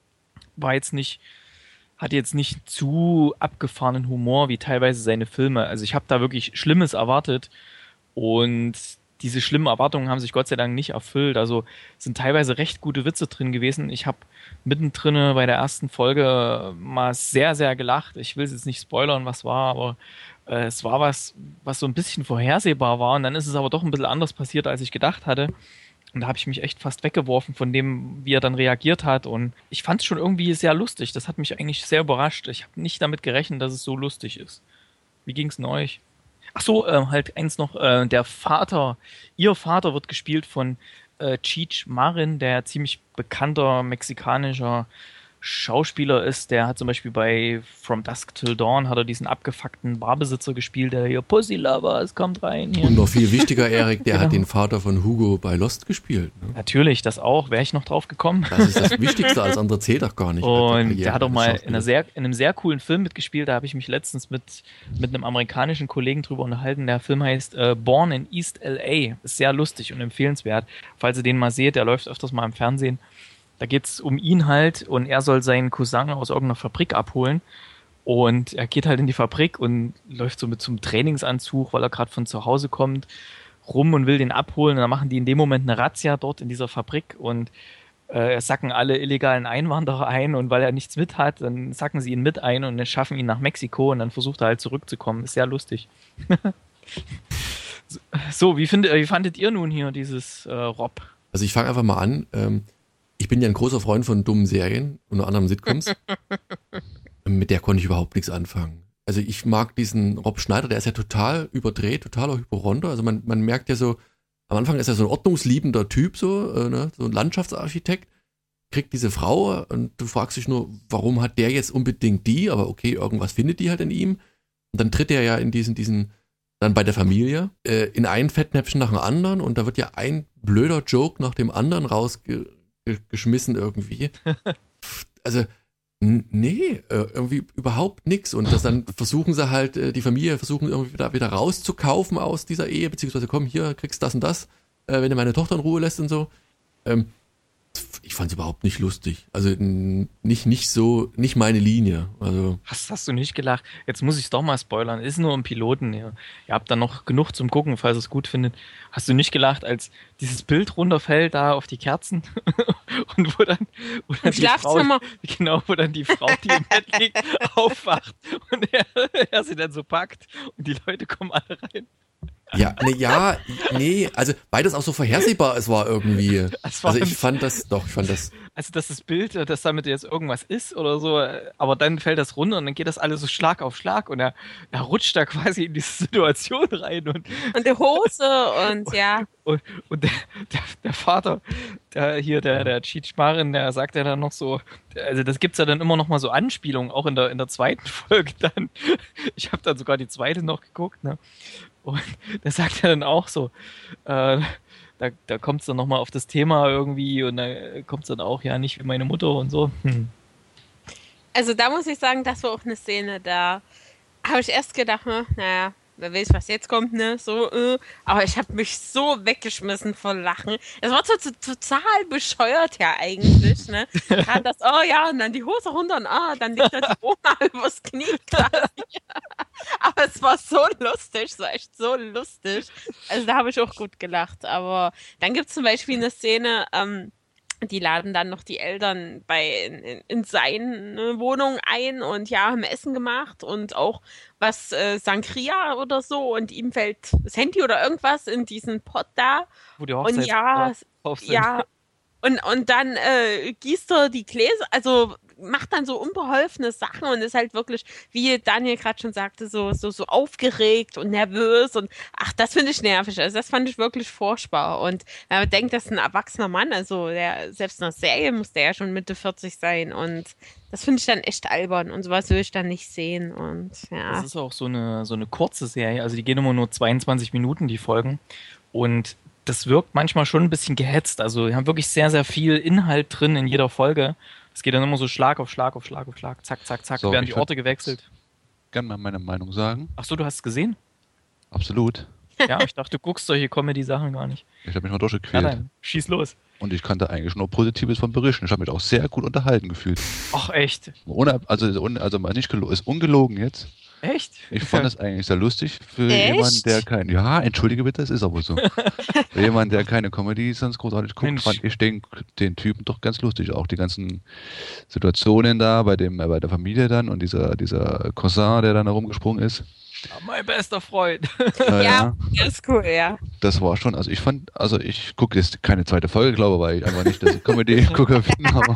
hatte jetzt nicht zu abgefahrenen Humor wie teilweise seine Filme. Also ich habe da wirklich Schlimmes erwartet und diese schlimmen Erwartungen haben sich Gott sei Dank nicht erfüllt. Also sind teilweise recht gute Witze drin gewesen. Ich habe mittendrin bei der ersten Folge mal sehr, sehr gelacht. Ich will es jetzt nicht spoilern, was war, aber es war was so ein bisschen vorhersehbar war. Und dann ist es aber doch ein bisschen anders passiert, als ich gedacht hatte. Und da habe ich mich echt fast weggeworfen von dem, wie er dann reagiert hat. Und ich fand es schon irgendwie sehr lustig. Das hat mich eigentlich sehr überrascht. Ich habe nicht damit gerechnet, dass es so lustig ist. Wie ging's denn euch? Ach so, halt eins noch. Der Vater, ihr Vater wird gespielt von Cheech Marin, der ziemlich bekannter mexikanischer Schauspieler ist. Der hat zum Beispiel bei From Dusk Till Dawn hat er diesen abgefuckten Barbesitzer gespielt, der hier Pussy Lover, es kommt rein hier. Und noch viel wichtiger, Erik, der Genau. hat den Vater von Hugo bei Lost gespielt. Ne? Natürlich, das auch. Wäre ich noch drauf gekommen. Das ist das Wichtigste, alles andere zählt doch gar nicht. Und der hat auch mal in Schauspieler. einem sehr coolen Film mitgespielt. Da habe ich mich letztens mit einem amerikanischen Kollegen drüber unterhalten. Der Film heißt Born in East LA. Ist sehr lustig und empfehlenswert. Falls ihr den mal seht, der läuft öfters mal im Fernsehen. Da geht's um ihn halt und er soll seinen Cousin aus irgendeiner Fabrik abholen. Und er geht halt in die Fabrik und läuft so mit so einem Trainingsanzug, weil er gerade von zu Hause kommt, rum und will den abholen. Und dann machen die in dem Moment eine Razzia dort in dieser Fabrik und sacken alle illegalen Einwanderer ein. Und weil er nichts mit hat, dann sacken sie ihn mit ein und dann schaffen ihn nach Mexiko und dann versucht er halt zurückzukommen. Ist sehr lustig. So, wie fandet ihr nun hier dieses Rob? Also ich fange einfach mal an. Ich bin ja ein großer Freund von dummen Serien, unter anderem Sitcoms. Mit der konnte ich überhaupt nichts anfangen. Also ich mag diesen Rob Schneider, der ist ja total überdreht, totaler Hypochonder. Also man merkt ja so, am Anfang ist er so ein ordnungsliebender Typ, so ein Landschaftsarchitekt, kriegt diese Frau und du fragst dich nur, warum hat der jetzt unbedingt die? Aber okay, irgendwas findet die halt in ihm. Und dann tritt er ja in diesen dann bei der Familie, in ein Fettnäpfchen nach dem anderen und da wird ja ein blöder Joke nach dem anderen rausgeschmissen irgendwie. Also, nee, irgendwie überhaupt nix. Und dann versuchen sie halt, die Familie versuchen irgendwie wieder rauszukaufen aus dieser Ehe, beziehungsweise komm, hier, kriegst das und das, wenn du meine Tochter in Ruhe lässt und so. Ich fand's überhaupt nicht lustig. Also nicht meine Linie. Also Hast du nicht gelacht? Jetzt muss ich es doch mal spoilern. Ist nur ein Piloten. Ihr habt dann noch genug zum Gucken, falls ihr es gut findet. Hast du nicht gelacht, als dieses Bild runterfällt da auf die Kerzen und wo dann Im die Frau, Schlafzimmer. genau, wo dann die Frau, die im Bett liegt, aufwacht und er sie dann so packt und die Leute kommen alle rein. nee, also weil das auch so vorhersehbar es war irgendwie. war Ich fand das. Also das Bild, dass damit jetzt irgendwas ist oder so, aber dann fällt das runter und dann geht das alles so Schlag auf Schlag und er rutscht da quasi in diese Situation rein und Und die Hose und ja. Und der Vater, der Cheech Marin, der sagt ja dann noch so, also das gibt's ja dann immer noch mal so Anspielungen, auch in der zweiten Folge dann. Ich habe dann sogar die zweite noch geguckt, ne? Und der sagt ja dann auch so, da kommt's dann noch mal auf das Thema irgendwie und da kommt's dann auch, ja, nicht wie meine Mutter und so. Also da muss ich sagen, das war auch eine Szene, da habe ich erst gedacht, naja, wer weiß, was jetzt kommt, ne? So, aber ich habe mich so weggeschmissen vor Lachen. Es war total bescheuert ja eigentlich, ne? Gerade das, oh ja, und dann die Hose runter und dann liegt da die Oma übers Knie quasi. Aber es war so lustig, es war echt so lustig. Also da habe ich auch gut gelacht. Aber dann gibt es zum Beispiel eine Szene, die laden dann noch die Eltern in seine Wohnung ein und ja, haben Essen gemacht und auch was Sangria oder so und ihm fällt das Handy oder irgendwas in diesen Pott da. Wo die Und ja, drauf sind. ja, und dann gießt er die Gläser, also macht dann so unbeholfene Sachen und ist halt wirklich, wie Daniel gerade schon sagte, so aufgeregt und nervös und ach, das finde ich nervig. Also das fand ich wirklich furchtbar. Und wenn man denkt, das ist ein erwachsener Mann, also selbst in der Serie muss der ja schon Mitte 40 sein und das finde ich dann echt albern und sowas will ich dann nicht sehen und ja. Das ist auch so eine kurze Serie, also die gehen immer nur 22 Minuten, die Folgen, und das wirkt manchmal schon ein bisschen gehetzt, also wir haben wirklich sehr, sehr viel Inhalt drin in jeder Folge. Es geht dann immer so Schlag auf Schlag auf Schlag auf Schlag, zack, zack, zack, So, werden die Orte gewechselt. Gerne mal meine Meinung sagen. Ach so, du hast es gesehen? Absolut. Ja, ich dachte, du guckst solche Comedy-Sachen gar nicht. Ich habe mich mal Ja, durchgequält. dann, schieß los. Und ich kann da eigentlich nur Positives von berichten. Ich habe mich auch sehr gut unterhalten gefühlt. Ach, echt? Also mal nicht ist ungelogen jetzt. Echt? Ich fand es eigentlich sehr lustig für Echt? jemanden, der kein... Ja, entschuldige bitte, es ist aber so. Für jemanden, der keine Comedy sonst großartig guckt, Mensch. fand ich den Typen doch ganz lustig. Auch die ganzen Situationen da bei der Familie dann und dieser Cousin, der dann herumgesprungen ist. Ja, mein bester Freund. Ja, das ist cool, ja. Das war schon, ich gucke jetzt keine zweite Folge, glaube ich, weil ich einfach nicht das Comedy-Gucker bin, aber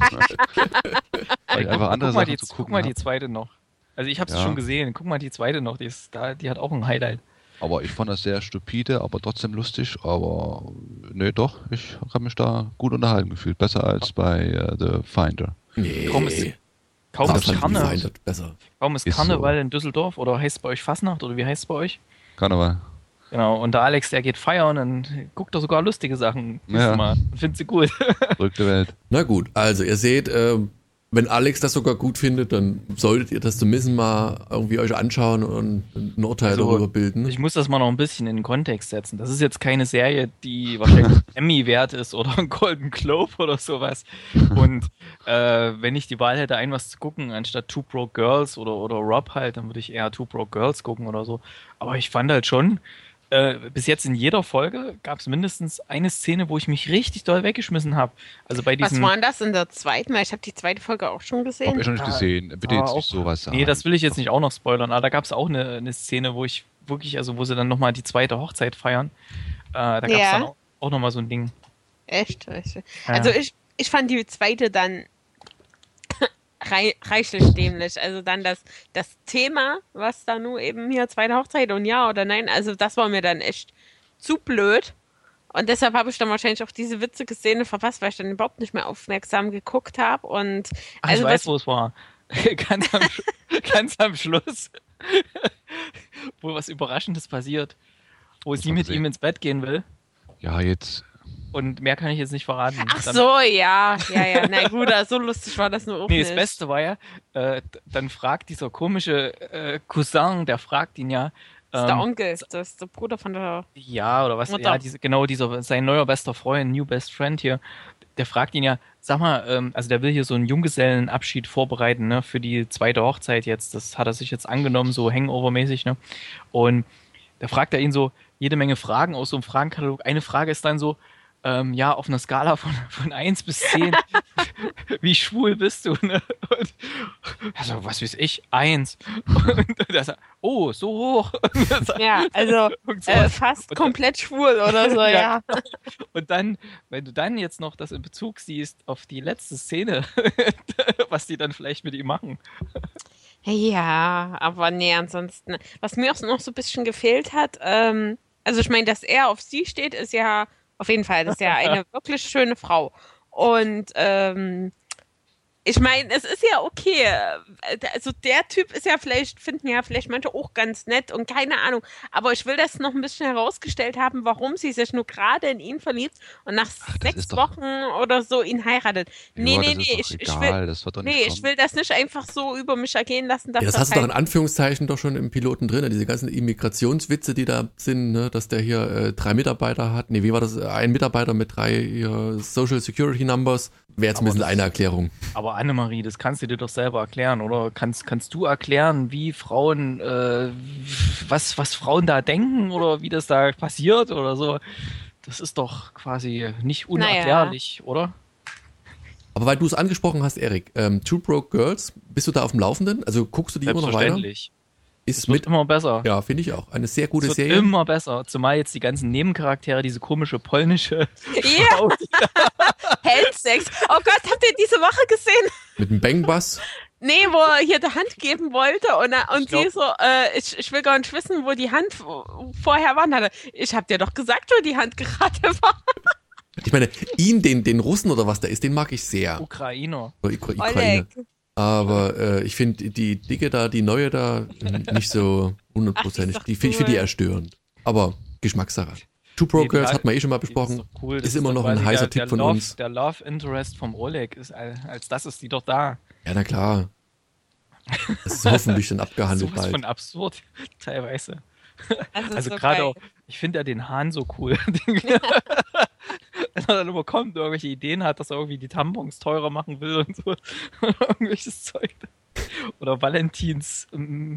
weil ich einfach andere Sachen zu Guck gucken mal die habe. zweite noch. Also ich habe es Ja. schon gesehen. Guck mal die zweite noch. Die hat auch ein Highlight. Aber ich fand das sehr stupide, aber trotzdem lustig. Aber nee, doch, ich habe mich da gut unterhalten gefühlt. Besser als bei The Finder. Nee. Kaum ist Das hat Karneval, gefeindet, besser. ist Ist Karneval so. in Düsseldorf oder heißt es bei euch Fastnacht oder wie heißt es bei euch? Karneval. Genau, und der Alex, der geht feiern und guckt da sogar lustige Sachen. Ja. Mal. Findet sie gut. Verrückte Welt. Na gut, also ihr seht, wenn Alex das sogar gut findet, dann solltet ihr das zumindest mal irgendwie euch anschauen und ein Urteil Also, darüber bilden. Ich muss das mal noch ein bisschen in den Kontext setzen. Das ist jetzt keine Serie, die wahrscheinlich Emmy wert ist oder ein Golden Globe oder sowas. Und wenn ich die Wahl hätte, was zu gucken, anstatt Two Broke Girls oder Rob halt, dann würde ich eher Two Broke Girls gucken oder so. Aber ich fand halt schon, bis jetzt in jeder Folge gab es mindestens eine Szene, wo ich mich richtig doll weggeschmissen habe. Also bei Was diesen... war denn das in der zweiten? Weil ich habe die zweite Folge auch schon Hab gesehen. ich noch nicht gesehen. Bitte jetzt nicht sowas sagen. Nee, das will ich jetzt nicht auch noch spoilern, aber da gab es auch eine Szene, wo ich wirklich, also wo sie dann nochmal die zweite Hochzeit feiern. Da gab es Ja. dann auch nochmal so ein Ding. Echt? Also ich fand die zweite dann reichlich dämlich. Also dann das Thema, was da nur eben hier zweite Hochzeit und ja oder nein, also das war mir dann echt zu blöd. Und deshalb habe ich dann wahrscheinlich auch diese witzige Szene verpasst, weil ich dann überhaupt nicht mehr aufmerksam geguckt habe. Und Ach, also ich weiß, wo es war. Ganz am Schluss, wo was Überraschendes passiert, wo sie mit ihm ins Bett gehen will. Ja, jetzt. Und mehr kann ich jetzt nicht verraten. Ach Dann- so, ja. Na gut, so lustig war das nur auch Nee, nicht. das Beste war ja, dann fragt dieser komische Cousin, der fragt ihn ja, Das ist der Onkel, das ist der Bruder von der... ja, oder was, Mutter. ja, dieser, sein neuer bester Freund, New Best Friend hier, der fragt ihn ja, sag mal, also der will hier so einen Junggesellenabschied vorbereiten, ne, für die zweite Hochzeit jetzt, das hat er sich jetzt angenommen, so Hangover-mäßig, ne, und da fragt er ihn so jede Menge Fragen aus so einem Fragenkatalog. Eine Frage ist dann so, ja, auf einer Skala von 1 bis 10, wie schwul bist du? Ne? Und, also, was weiß ich, 1. Und er sagt, oh, so hoch. Und er sagt, Ja, also und so. fast komplett schwul oder so, ja. Und dann, wenn du dann jetzt noch das in Bezug siehst auf die letzte Szene, was die dann vielleicht mit ihm machen. Ja, aber nee, ansonsten, was mir auch noch so ein bisschen gefehlt hat, also ich meine, dass er auf sie steht, ist ja auf jeden Fall, das ist ja eine wirklich schöne Frau. Und ich meine, es ist ja okay. Also der Typ ist ja finden ja vielleicht manche auch ganz nett und keine Ahnung. Aber ich will das noch ein bisschen herausgestellt haben, warum sie sich nur gerade in ihn verliebt und nach 6 Wochen oder so ihn heiratet. Nee, ich will das nicht einfach so über mich ergehen lassen. Dass Ja, das hast du doch in Anführungszeichen doch schon im Piloten drin, diese ganzen Immigrationswitze, die da sind, ne? Dass der hier 3 Mitarbeiter hat. Nee, wie war das? Ein Mitarbeiter mit 3 Social Security Numbers. Wäre jetzt ein bisschen eine Erklärung. Aber Annemarie, das kannst du dir doch selber erklären, oder? Kannst du erklären, wie Frauen, was Frauen da denken oder wie das da passiert oder so? Das ist doch quasi nicht unerklärlich, oder? Aber weil du es angesprochen hast, Erik, Two Broke Girls, bist du da auf dem Laufenden? Also guckst du die immer noch weiter? Selbstverständlich. ist wird immer besser. Ja, finde ich auch. Eine sehr gute Es wird Serie. immer besser. Zumal jetzt die ganzen Nebencharaktere, diese komische polnische Ja. Frau, Hellsex. Oh Gott, habt ihr diese Woche gesehen? Mit dem Bang-Bass. Nee, wo er hier die Hand geben wollte und Ich glaub- sie so, ich will gar nicht wissen, wo die Hand vorher war. Und hat er, ich hab dir doch gesagt, wo die Hand gerade war. Ich meine, den Russen oder was da ist, den mag ich sehr. Ukrainer. Oder Ukraine. Aber ich finde die Dicke da, die neue da, nicht so hundertprozentig. Ach, Ich finde die eher störend. Aber Geschmackssache. Two Pro Nee, Girls die- hat man eh schon mal Die besprochen. doch cool. Ist immer doch noch ein quasi heißer der Tipp von Love, uns. Der Love Interest vom Oleg ist, als das ist die doch da. Ja, na klar. Das ist hoffentlich dann abgehandelt Sowas bald. von absurd, teilweise. Das ist Also so gerade geil. auch, ich finde ja den Hahn so cool. Wenn er dann immer kommt, irgendwelche Ideen hat, dass er irgendwie die Tampons teurer machen will und so. Irgendwelches Zeug. Oder Valentins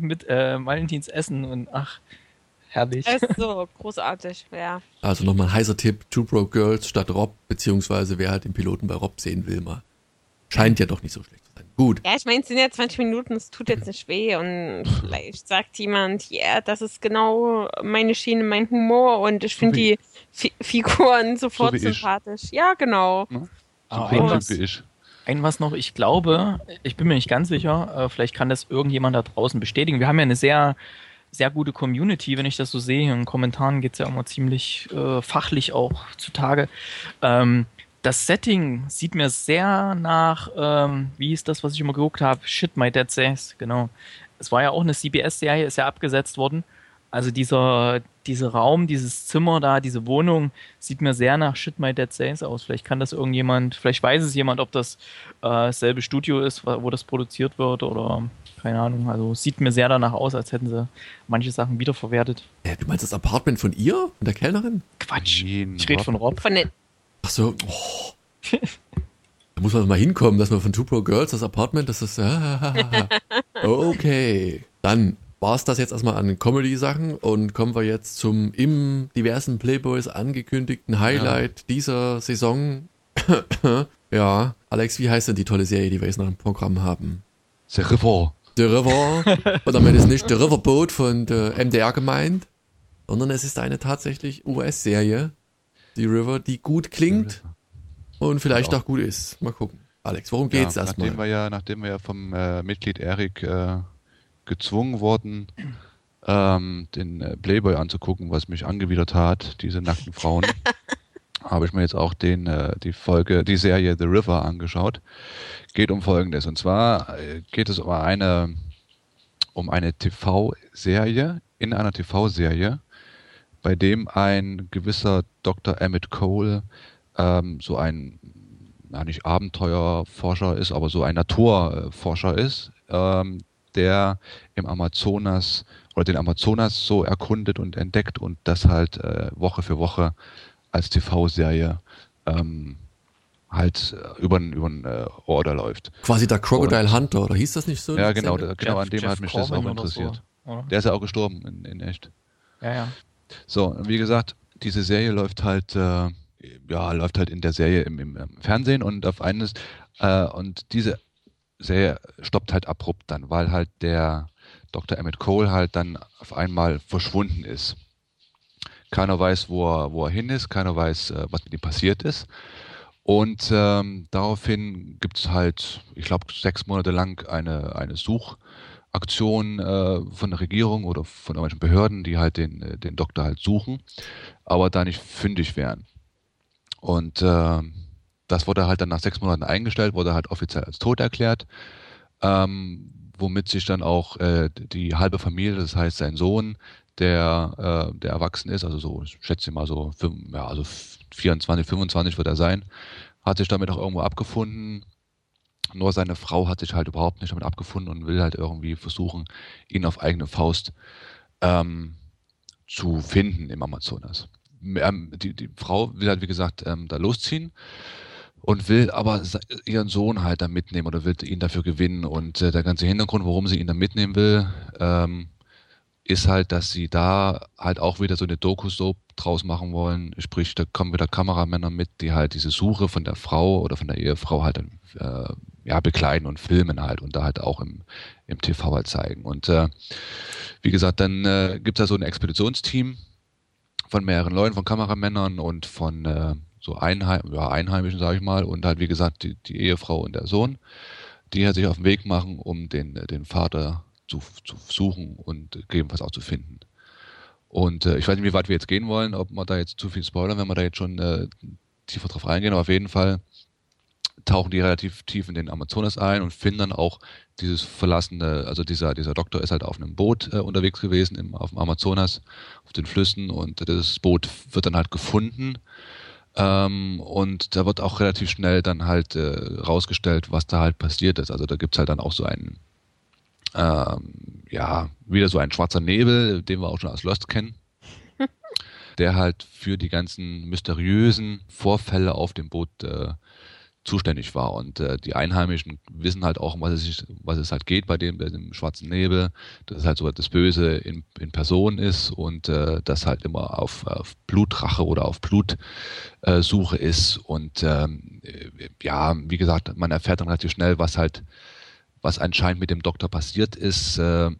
Essen und ach, herrlich. Das ist so großartig, ja. Also nochmal ein heißer Tipp. Two Pro Girls statt Rob, beziehungsweise wer halt den Piloten bei Rob sehen will mal. Scheint ja doch nicht so schlecht zu sein. Gut. Ja, ich meine, es sind ja 20 Minuten, es tut jetzt nicht weh und vielleicht sagt jemand, ja, das ist genau meine Schiene, mein Humor und ich finde die Figuren sofort So wie ich. sympathisch. Ja, genau. So Aber ein was- Typ wie ich. Ein was noch, ich glaube, ich bin mir nicht ganz sicher, vielleicht kann das irgendjemand da draußen bestätigen. Wir haben ja eine sehr, sehr gute Community, wenn ich das so sehe. In den Kommentaren geht es ja immer ziemlich fachlich auch zutage. Das Setting sieht mir sehr nach, wie ist das, was ich immer geguckt habe? Shit, My Dad Says, genau. Es war ja auch eine CBS-Serie, ist ja abgesetzt worden. Also dieser Raum, dieses Zimmer da, diese Wohnung sieht mir sehr nach Shit My Dad Says aus. Vielleicht kann das irgendjemand, vielleicht weiß es jemand, ob das dasselbe Studio ist, wo das produziert wird oder keine Ahnung. Also sieht mir sehr danach aus, als hätten sie manche Sachen wiederverwertet. Du meinst das Apartment von ihr? Von der Kellnerin? Quatsch. Nein, Ich rede von Rob. Von den, Ach so. Oh. Da muss man mal hinkommen, dass man von Two Pro Girls das Apartment, das ist... Okay. Dann war's das jetzt erstmal an Comedy-Sachen und kommen wir jetzt zum im diversen Playboys angekündigten Highlight dieser Saison. Ja, Alex, wie heißt denn die tolle Serie, die wir jetzt noch im Programm haben? The River. The River. Und damit ist nicht The Riverboat von der MDR gemeint, sondern es ist eine tatsächlich US-Serie, die River, die gut klingt und vielleicht auch gut ist. Mal gucken. Alex, worum geht's erstmal? Nachdem wir ja vom Mitglied Erik gezwungen wurden, den Playboy anzugucken, was mich angewidert hat, diese nackten Frauen, habe ich mir jetzt auch die Serie The River angeschaut. Geht um Folgendes. Und zwar geht es um eine TV-Serie, in einer TV-Serie, bei dem ein gewisser Dr. Emmett Cole so ein, nicht Abenteuerforscher ist, aber so ein Naturforscher ist, der im Amazonas oder den Amazonas so erkundet und entdeckt und das halt Woche für Woche als TV-Serie halt über den Order läuft. Quasi der Crocodile Hunter, oder hieß das nicht so? Ja, genau, Sendung? genau an dem Jeff hat mich das auch Corbin oder interessiert. so, oder? Der ist ja auch gestorben in echt. Ja, ja. So, wie gesagt, diese Serie läuft halt in der Serie im Fernsehen und und diese Serie stoppt halt abrupt dann, weil halt der Dr. Emmett Cole halt dann auf einmal verschwunden ist. Keiner weiß, wo er hin ist, keiner weiß, was mit ihm passiert ist. Und daraufhin gibt es halt, ich glaube, 6 Monate lang eine Suchaktion von der Regierung oder von irgendwelchen Behörden, die halt den Doktor halt suchen, aber da nicht fündig wären. Und das wurde halt dann nach 6 Monaten eingestellt, wurde halt offiziell als tot erklärt, womit sich dann auch die halbe Familie, das heißt sein Sohn, der erwachsen ist, also so, ich schätze mal so, 24, 25 wird er sein, hat sich damit auch irgendwo abgefunden. Nur seine Frau hat sich halt überhaupt nicht damit abgefunden und will halt irgendwie versuchen, ihn auf eigene Faust zu finden im Amazonas. Die Frau will halt, wie gesagt, da losziehen und will aber ihren Sohn halt da mitnehmen oder will ihn dafür gewinnen. Und der ganze Hintergrund, warum sie ihn da mitnehmen will, ist halt, dass sie da halt auch wieder so eine Doku-Soap draus machen wollen. Sprich, da kommen wieder Kameramänner mit, die halt diese Suche von der Frau oder von der Ehefrau halt dann bekleiden und filmen halt und da halt auch im TV halt zeigen. Und wie gesagt, dann gibt es da so ein Expeditionsteam von mehreren Leuten, von Kameramännern und von so Einheimischen, sage ich mal, und halt wie gesagt die Ehefrau und der Sohn, die halt sich auf den Weg machen, um den Vater zu suchen und gegebenenfalls auch zu finden. Und ich weiß nicht, wie weit wir jetzt gehen wollen, ob wir da jetzt zu viel spoilern, wenn wir da jetzt schon tiefer drauf reingehen, aber auf jeden Fall tauchen die relativ tief in den Amazonas ein und finden dann auch dieses verlassene, also dieser Doktor ist halt auf einem Boot unterwegs gewesen auf dem Amazonas, auf den Flüssen, und das Boot wird dann halt gefunden. Und da wird auch relativ schnell dann halt rausgestellt, was da halt passiert ist. Also da gibt's halt dann auch so einen, wieder so ein schwarzer Nebel, den wir auch schon aus Lost kennen, der halt für die ganzen mysteriösen Vorfälle auf dem Boot zuständig war. Und die Einheimischen wissen halt auch, was es halt geht bei dem schwarzen Nebel, dass es halt so das Böse in Person ist und das halt immer auf Blutrache oder auf Blutsuche ist. Und wie gesagt, man erfährt dann relativ schnell, was anscheinend mit dem Doktor passiert ist.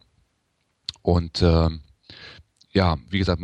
Wie gesagt,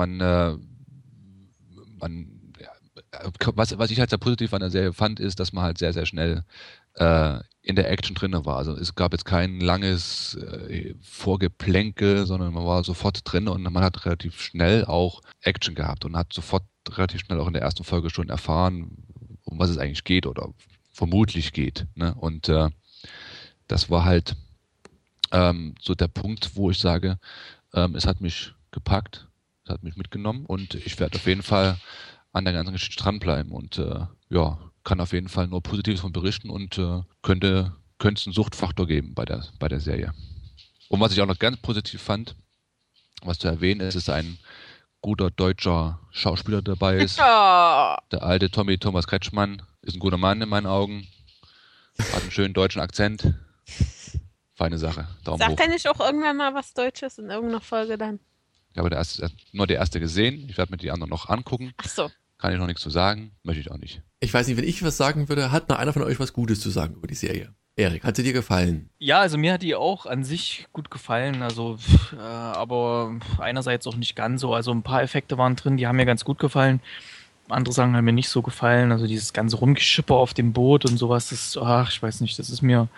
was ich halt sehr positiv an der Serie fand, ist, dass man halt sehr, sehr schnell in der Action drin war. Also es gab jetzt kein langes Vorgeplänkel, sondern man war sofort drin und man hat relativ schnell auch Action gehabt und hat sofort relativ schnell auch in der ersten Folge schon erfahren, um was es eigentlich geht oder vermutlich geht. Ne? Und das war halt so der Punkt, wo ich sage, es hat mich gepackt, es hat mich mitgenommen und ich werde auf jeden Fall an der ganzen Geschichte dranbleiben und kann auf jeden Fall nur Positives von berichten und könnte es einen Suchtfaktor geben bei der Serie. Und was ich auch noch ganz positiv fand, was zu erwähnen ist, ist ein guter deutscher Schauspieler dabei ist. Der alte Tommy Thomas Kretschmann ist ein guter Mann in meinen Augen, hat einen schönen deutschen Akzent. Feine Sache. Daumen hoch. Sagt er nicht auch irgendwann mal was Deutsches in irgendeiner Folge dann? Ich habe nur die erste gesehen. Ich werde mir die anderen noch angucken. Ach so. Kann ich noch nichts zu sagen. Möchte ich auch nicht. Ich weiß nicht, wenn ich was sagen würde, hat noch einer von euch was Gutes zu sagen über die Serie? Erik, hat sie dir gefallen? Ja, also mir hat die auch an sich gut gefallen, also aber einerseits auch nicht ganz so. Also ein paar Effekte waren drin, die haben mir ganz gut gefallen. Andere Sachen haben mir nicht so gefallen. Also dieses ganze Rumgeschipper auf dem Boot und sowas, ich weiß nicht, das ist mir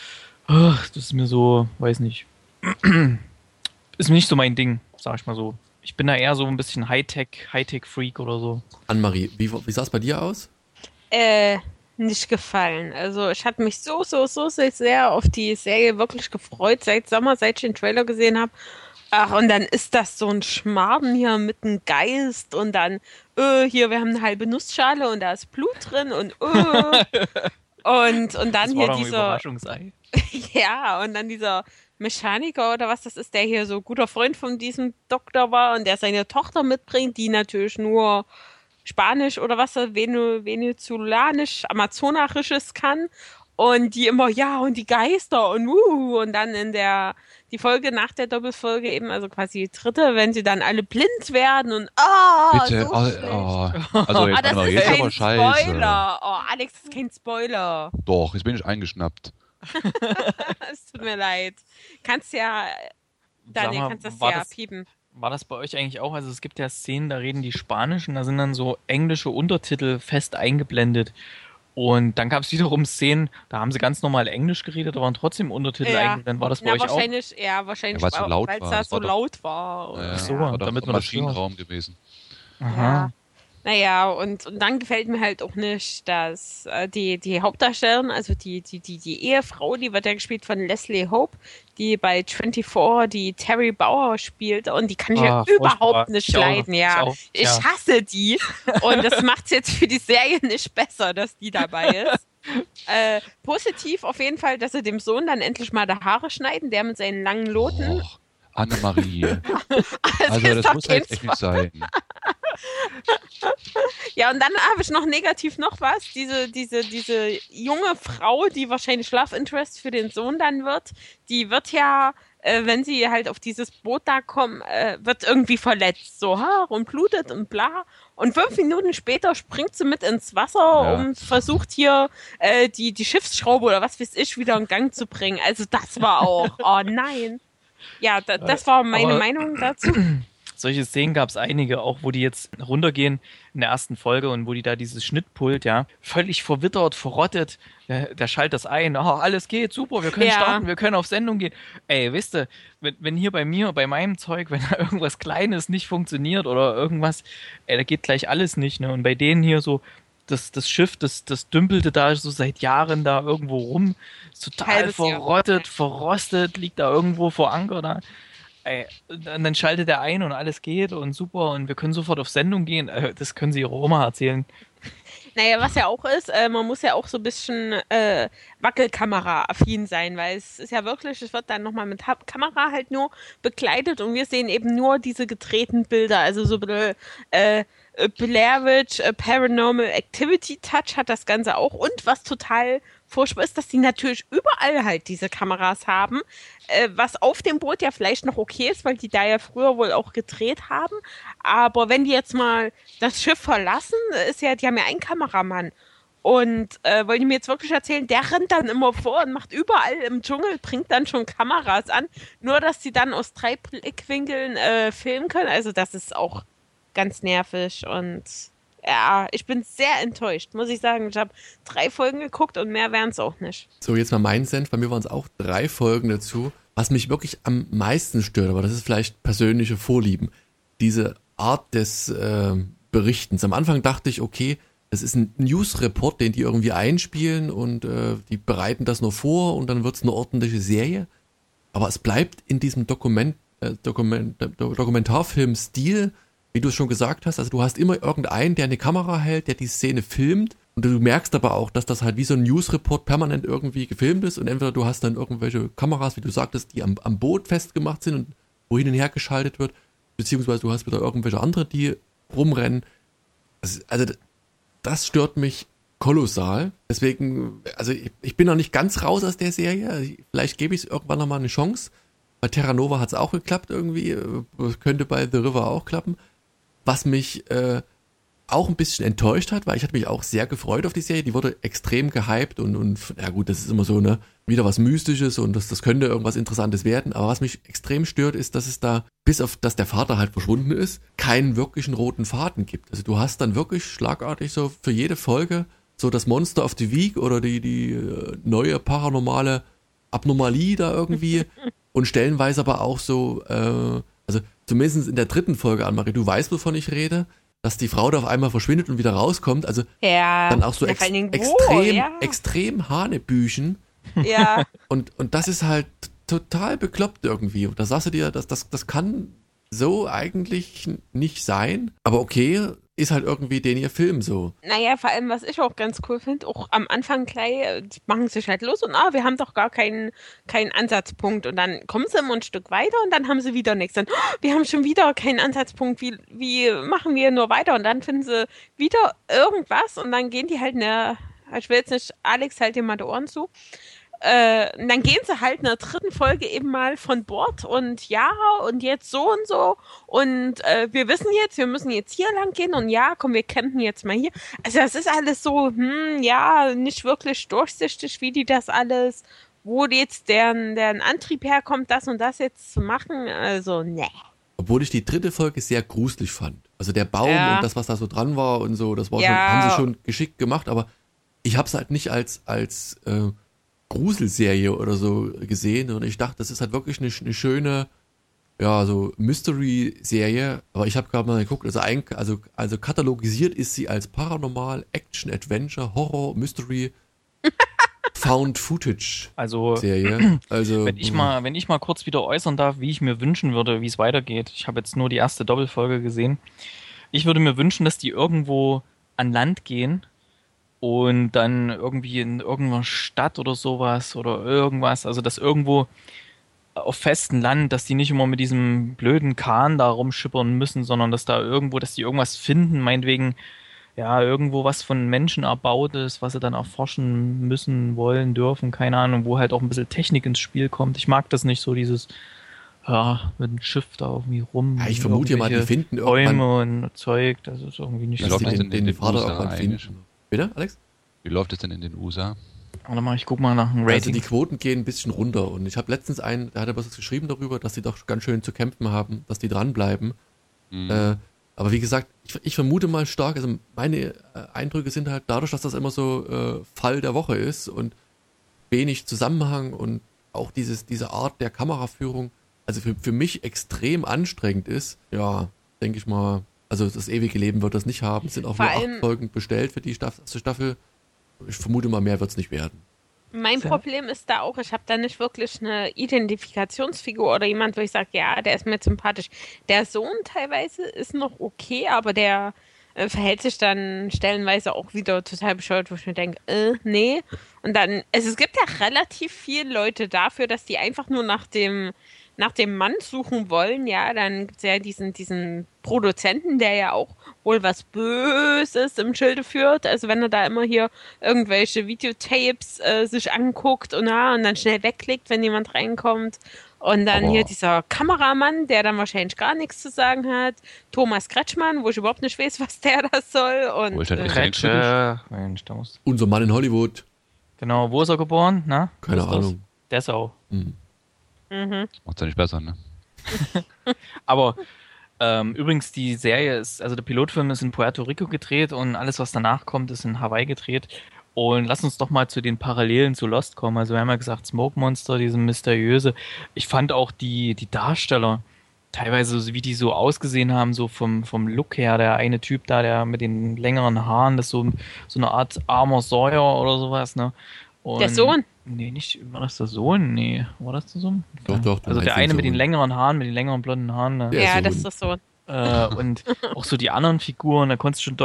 so, weiß nicht. Ist mir nicht so mein Ding, sag ich mal so. Ich bin da eher so ein bisschen Hightech-Freak oder so. Annemarie, wie sah es bei dir aus? Nicht gefallen. Also ich hatte mich so sehr auf die Serie wirklich gefreut, seit Sommer, seit ich den Trailer gesehen habe. Ach, und dann ist das so ein Schmarrn hier mit einem Geist und dann, hier, wir haben eine halbe Nussschale und da ist Blut drin und und dann das hier war dieser Überraschungsei. ja, und dann dieser Mechaniker oder was das ist, der hier so guter Freund von diesem Doktor war und der seine Tochter mitbringt, die natürlich nur Spanisch oder was, venezolanisch, amazonarisches kann und die immer, ja, und die Geister und dann die Folge nach der Doppelfolge eben, also quasi die dritte, wenn sie dann alle blind werden und Bitte, so also jetzt, das ist jetzt kein aber scheiße. Spoiler. Oh, Alex, das ist kein Spoiler. Doch, jetzt bin ich eingeschnappt. Es tut mir leid. Kannst Daniel, kannst das ja piepen. War das bei euch eigentlich auch? Also es gibt ja Szenen, da reden die Spanisch und da sind dann so englische Untertitel fest eingeblendet. Und dann gab es wiederum Szenen, da haben sie ganz normal Englisch geredet, da waren trotzdem Untertitel eingeblendet. War das bei euch auch? Wahrscheinlich, weil es so laut weil war. es da so laut war. Ja, so, war doch damit ein man das hört. Maschinenraum gewesen. Aha. Ja. Naja, und dann gefällt mir halt auch nicht, dass die Hauptdarstellerin, also die Ehefrau, die wird ja gespielt von Leslie Hope, die bei 24 die Terry Bauer spielt und die kann ich ja überhaupt nicht leiden, ja. Ich hasse die und das macht's jetzt für die Serie nicht besser, dass die dabei ist. Positiv auf jeden Fall, dass sie dem Sohn dann endlich mal die Haare schneiden, der mit seinen langen Loten. Annemarie. Also ist das doch muss kein jetzt echt nicht sein. Ja, und dann habe ich noch negativ noch was. Diese junge Frau, die wahrscheinlich Love Interest für den Sohn dann wird, die wird ja, wenn sie halt auf dieses Boot da kommen, wird irgendwie verletzt. So, und blutet und bla. Und 5 Minuten später springt sie mit ins Wasser Ja. und versucht hier die Schiffsschraube oder was weiß ich wieder in Gang zu bringen. Also das war auch, oh nein. Ja, das war meine Aber- Meinung dazu. Solche Szenen gab es einige, auch wo die jetzt runtergehen in der ersten Folge und wo die da dieses Schnittpult, ja, völlig verwittert, verrottet, der schaltet das ein, alles geht, super, wir können Ja. starten, wir können auf Sendung gehen. Ey, wisst ihr, wenn hier bei mir, bei meinem Zeug, wenn da irgendwas Kleines nicht funktioniert oder irgendwas, da geht gleich alles nicht, ne? Und bei denen hier so, das Schiff, das dümpelte da so seit Jahren da irgendwo rum, ist total Halbes Jahr. verrottet, verrostet, liegt da irgendwo vor Anker da. Ey, und dann schaltet er ein und alles geht und super und wir können sofort auf Sendung gehen. Das können Sie Ihrer Oma erzählen. Naja, was ja auch ist, man muss ja auch so ein bisschen Wackelkamera-affin sein, weil es ist ja wirklich, es wird dann nochmal mit Kamera halt nur begleitet und wir sehen eben nur diese gedrehten Bilder, also so ein bisschen Blair Witch, Paranormal Activity Touch hat das Ganze auch und was total furchtbar ist, dass die natürlich überall halt diese Kameras haben, was auf dem Boot ja vielleicht noch okay ist, weil die da ja früher wohl auch gedreht haben, aber wenn die jetzt mal das Schiff verlassen, die haben ja einen Kameramann und wollen die mir jetzt wirklich erzählen, der rennt dann immer vor und macht überall im Dschungel, bringt dann schon Kameras an, nur dass die dann aus 3 Blickwinkeln filmen können, also das ist auch ganz nervig und ja, ich bin sehr enttäuscht, muss ich sagen. Ich habe 3 Folgen geguckt und mehr wären es auch nicht. So, jetzt mal mein Senf. Bei mir waren es auch 3 Folgen dazu. Was mich wirklich am meisten stört, aber das ist vielleicht persönliche Vorlieben, diese Art des Berichtens. Am Anfang dachte ich, okay, das ist ein News-Report, den die irgendwie einspielen und die bereiten das nur vor und dann wird es eine ordentliche Serie. Aber es bleibt in diesem Dokumentarfilm-Stil, wie du es schon gesagt hast, also du hast immer irgendeinen, der eine Kamera hält, der die Szene filmt und du merkst aber auch, dass das halt wie so ein News-Report permanent irgendwie gefilmt ist und entweder du hast dann irgendwelche Kameras, wie du sagtest, die am Boot festgemacht sind und wo hin und her geschaltet wird, beziehungsweise du hast wieder irgendwelche andere, die rumrennen. Also das stört mich kolossal. Deswegen, also ich bin noch nicht ganz raus aus der Serie. Vielleicht gebe ich es irgendwann nochmal eine Chance. Bei Terra Nova hat es auch geklappt irgendwie. Könnte bei The River auch klappen. Was mich auch ein bisschen enttäuscht hat, weil ich hatte mich auch sehr gefreut auf die Serie. Die wurde extrem gehypt und ja gut, das ist immer so, ne? Wieder was Mystisches und das könnte irgendwas Interessantes werden. Aber was mich extrem stört, ist, dass es da, bis auf, dass der Vater halt verschwunden ist, keinen wirklichen roten Faden gibt. Also du hast dann wirklich schlagartig so für jede Folge so das Monster of the Week oder die neue paranormale Abnormalie da irgendwie und stellenweise aber auch so, also zumindest in der 3. Folge, Annemarie, du weißt, wovon ich rede, dass die Frau da auf einmal verschwindet und wieder rauskommt, also Ja, dann auch so ja, vor allen Dingen, extrem Hanebüchen Ja, und das ist halt total bekloppt irgendwie. Und da sagst du dir, das kann so eigentlich nicht sein, aber okay, ist halt irgendwie den ihr Film so. naja, vor allem, was ich auch ganz cool finde, auch am Anfang gleich, die machen sich halt los und wir haben doch gar keinen Ansatzpunkt. Und dann kommen sie immer ein Stück weiter und dann haben sie wieder nichts. Dann, wir haben schon wieder keinen Ansatzpunkt, wie machen wir nur weiter? Und dann finden sie wieder irgendwas und dann gehen die halt ich will jetzt nicht, Alex, halt dir mal die Ohren zu. Und dann gehen sie halt in der 3. Folge eben mal von Bord und ja, und jetzt so und so und wir wissen jetzt, wir müssen jetzt hier lang gehen und ja, komm, wir campen jetzt mal hier. Also das ist alles so, ja, nicht wirklich durchsichtig, wie die das alles, wo jetzt deren Antrieb herkommt, das und das jetzt zu machen, also ne. Obwohl ich die 3. Folge sehr gruselig fand. Also der Baum Ja. und das, was da so dran war und so, das war Ja. schon, haben sie schon geschickt gemacht, aber ich habe es halt nicht als Gruselserie oder so gesehen und ich dachte, das ist halt wirklich eine schöne, ja, so Mystery-Serie, aber ich habe gerade mal geguckt, also katalogisiert ist sie als Paranormal, Action, Adventure, Horror, Mystery, Found Footage Also, Serie. Also wenn ich mal kurz wieder äußern darf, wie ich mir wünschen würde, wie es weitergeht. Ich habe jetzt nur die erste Doppelfolge gesehen. Ich würde mir wünschen, dass die irgendwo an Land gehen und dann irgendwie in irgendeiner Stadt oder sowas oder irgendwas, also dass irgendwo auf festem Land, dass die nicht immer mit diesem blöden Kahn da rumschippern müssen, sondern dass da irgendwo, dass die irgendwas finden, meinetwegen, ja, irgendwo was von Menschen erbaut ist, was sie dann erforschen müssen, wollen, dürfen, keine Ahnung, wo halt auch ein bisschen Technik ins Spiel kommt. Ich mag das nicht so, dieses, ja, mit dem Schiff da irgendwie rum. Ja, ich vermute ja mal, die finden Bäume und Zeug, das ist irgendwie nicht dass so. die den Vater irgendwann finden. Bitte, Alex? Wie läuft es denn in den USA? Warte mal, ich guck mal nach einem Rating. Also die Quoten gehen ein bisschen runter und ich habe letztens einen, der hat was geschrieben darüber, dass die doch ganz schön zu kämpfen haben, dass die dranbleiben. Aber wie gesagt, ich vermute mal stark, also meine Eindrücke sind halt dadurch, dass das immer so Fall der Woche ist und wenig Zusammenhang und auch diese Art der Kameraführung, also für mich extrem anstrengend ist, ja, denke ich mal, also das ewige Leben wird das nicht haben, es sind auch nur 8 Folgen bestellt für die erste Staffel. Ich vermute mal, mehr wird es nicht werden. Mein Problem ist da auch, ich habe da nicht wirklich eine Identifikationsfigur oder jemand, wo ich sage, ja, der ist mir sympathisch. Der Sohn teilweise ist noch okay, aber der verhält sich dann stellenweise auch wieder total bescheuert, wo ich mir denke, nee. Und dann, es gibt ja relativ viele Leute dafür, dass die einfach nur nach dem Mann suchen wollen, ja, dann gibt es ja diesen Produzenten, der ja auch wohl was Böses im Schilde führt. Also wenn er da immer hier irgendwelche Videotapes sich anguckt und dann schnell wegklickt, wenn jemand reinkommt. Und dann hier dieser Kameramann, der dann wahrscheinlich gar nichts zu sagen hat. Thomas Kretschmann, wo ich überhaupt nicht weiß, was der da soll. Und Kretsche, Mensch, da muss... Unser Mann in Hollywood. Genau, wo ist er geboren? Na? Keine Ahnung. Dessau. Macht's ja nicht besser, ne? Aber übrigens, die Serie ist, also der Pilotfilm ist in Puerto Rico gedreht und alles, was danach kommt, ist in Hawaii gedreht. Und lass uns doch mal zu den Parallelen zu Lost kommen. Also wir haben ja gesagt, Smoke Monster, diese mysteriöse. Ich fand auch die Darsteller teilweise, wie die so ausgesehen haben, so vom Look her, der eine Typ da, der mit den längeren Haaren, das so eine Art Armor Sawyer oder sowas, ne? Und der Sohn? Nee, nicht, war das der Sohn? Nee, war das der Sohn? Doch. Also der eine mit den längeren Haaren, mit den längeren blonden Haaren. Ne? Ja, das ist der Sohn. Und auch so die anderen Figuren, da konntest du schon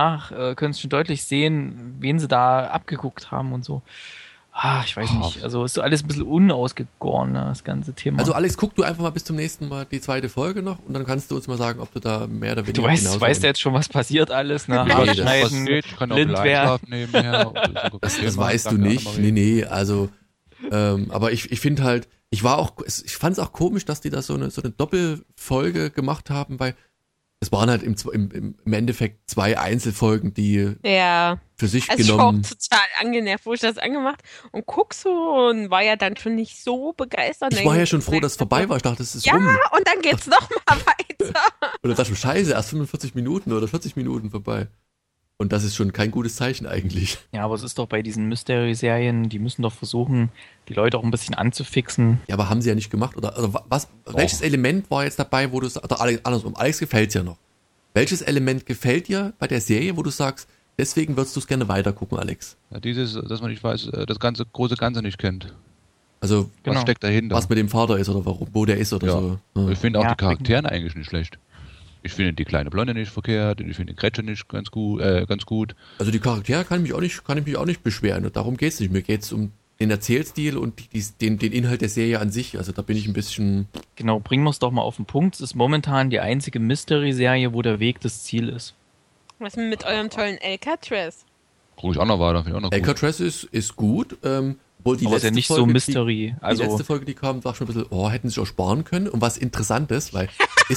deutlich sehen, wen sie da abgeguckt haben und so. Ich weiß nicht, also ist so alles ein bisschen unausgegoren, ne, das ganze Thema. Also Alex, guck du einfach mal bis zum nächsten Mal die 2. Folge noch und dann kannst du uns mal sagen, ob du da mehr oder weniger Du weißt ja jetzt schon, was passiert alles, ne? Haarschneiden, blind werden. Das weißt du nicht, nee, also aber ich finde halt, ich fand es auch komisch, dass die da so eine Doppelfolge gemacht haben, weil es waren halt im Endeffekt 2 Einzelfolgen, die für sich genommen... Ich war auch total angenervt, wo ich das angemacht und guck so und war ja dann schon nicht so begeistert. Ich war ja schon froh, dass es vorbei war. Ich dachte, es ist rum. Ja, und dann geht's noch mal weiter. Und dann dachte ich, scheiße, erst 45 Minuten oder 40 Minuten vorbei. Und das ist schon kein gutes Zeichen eigentlich. Ja, aber es ist doch bei diesen Mystery-Serien, die müssen doch versuchen, die Leute auch ein bisschen anzufixen. Ja, aber haben sie ja nicht gemacht. Oder welches Element war jetzt dabei, wo du sagst, oder Alex gefällt's ja noch. Welches Element gefällt dir bei der Serie, wo du sagst, deswegen würdest du es gerne weiter gucken, Alex? Ja, dass man nicht weiß, das große Ganze nicht kennt. Also, was steckt dahinter? Was mit dem Vater ist oder wo der ist oder so. Ja. Ich finde auch die Charakteren eigentlich nicht schlecht. Ich finde die kleine Blonde nicht verkehrt, ich finde den Kretsche nicht ganz gut. Also die Charaktere kann ich mich auch nicht beschweren. Und darum geht's nicht. Mir geht's um den Erzählstil und den Inhalt der Serie an sich. Also da bin ich ein bisschen... Genau, bringen wir es doch mal auf den Punkt. Es ist momentan die einzige Mystery-Serie, wo der Weg das Ziel ist. Was mit eurem tollen Alcatraz? Guck ich auch noch weiter. Alcatraz ist gut. Obwohl die aber ist ja nicht Folge, so Mystery. Die letzte Folge, die kam, war schon ein bisschen, hätten sie sich auch sparen können. Und was Interessantes, weil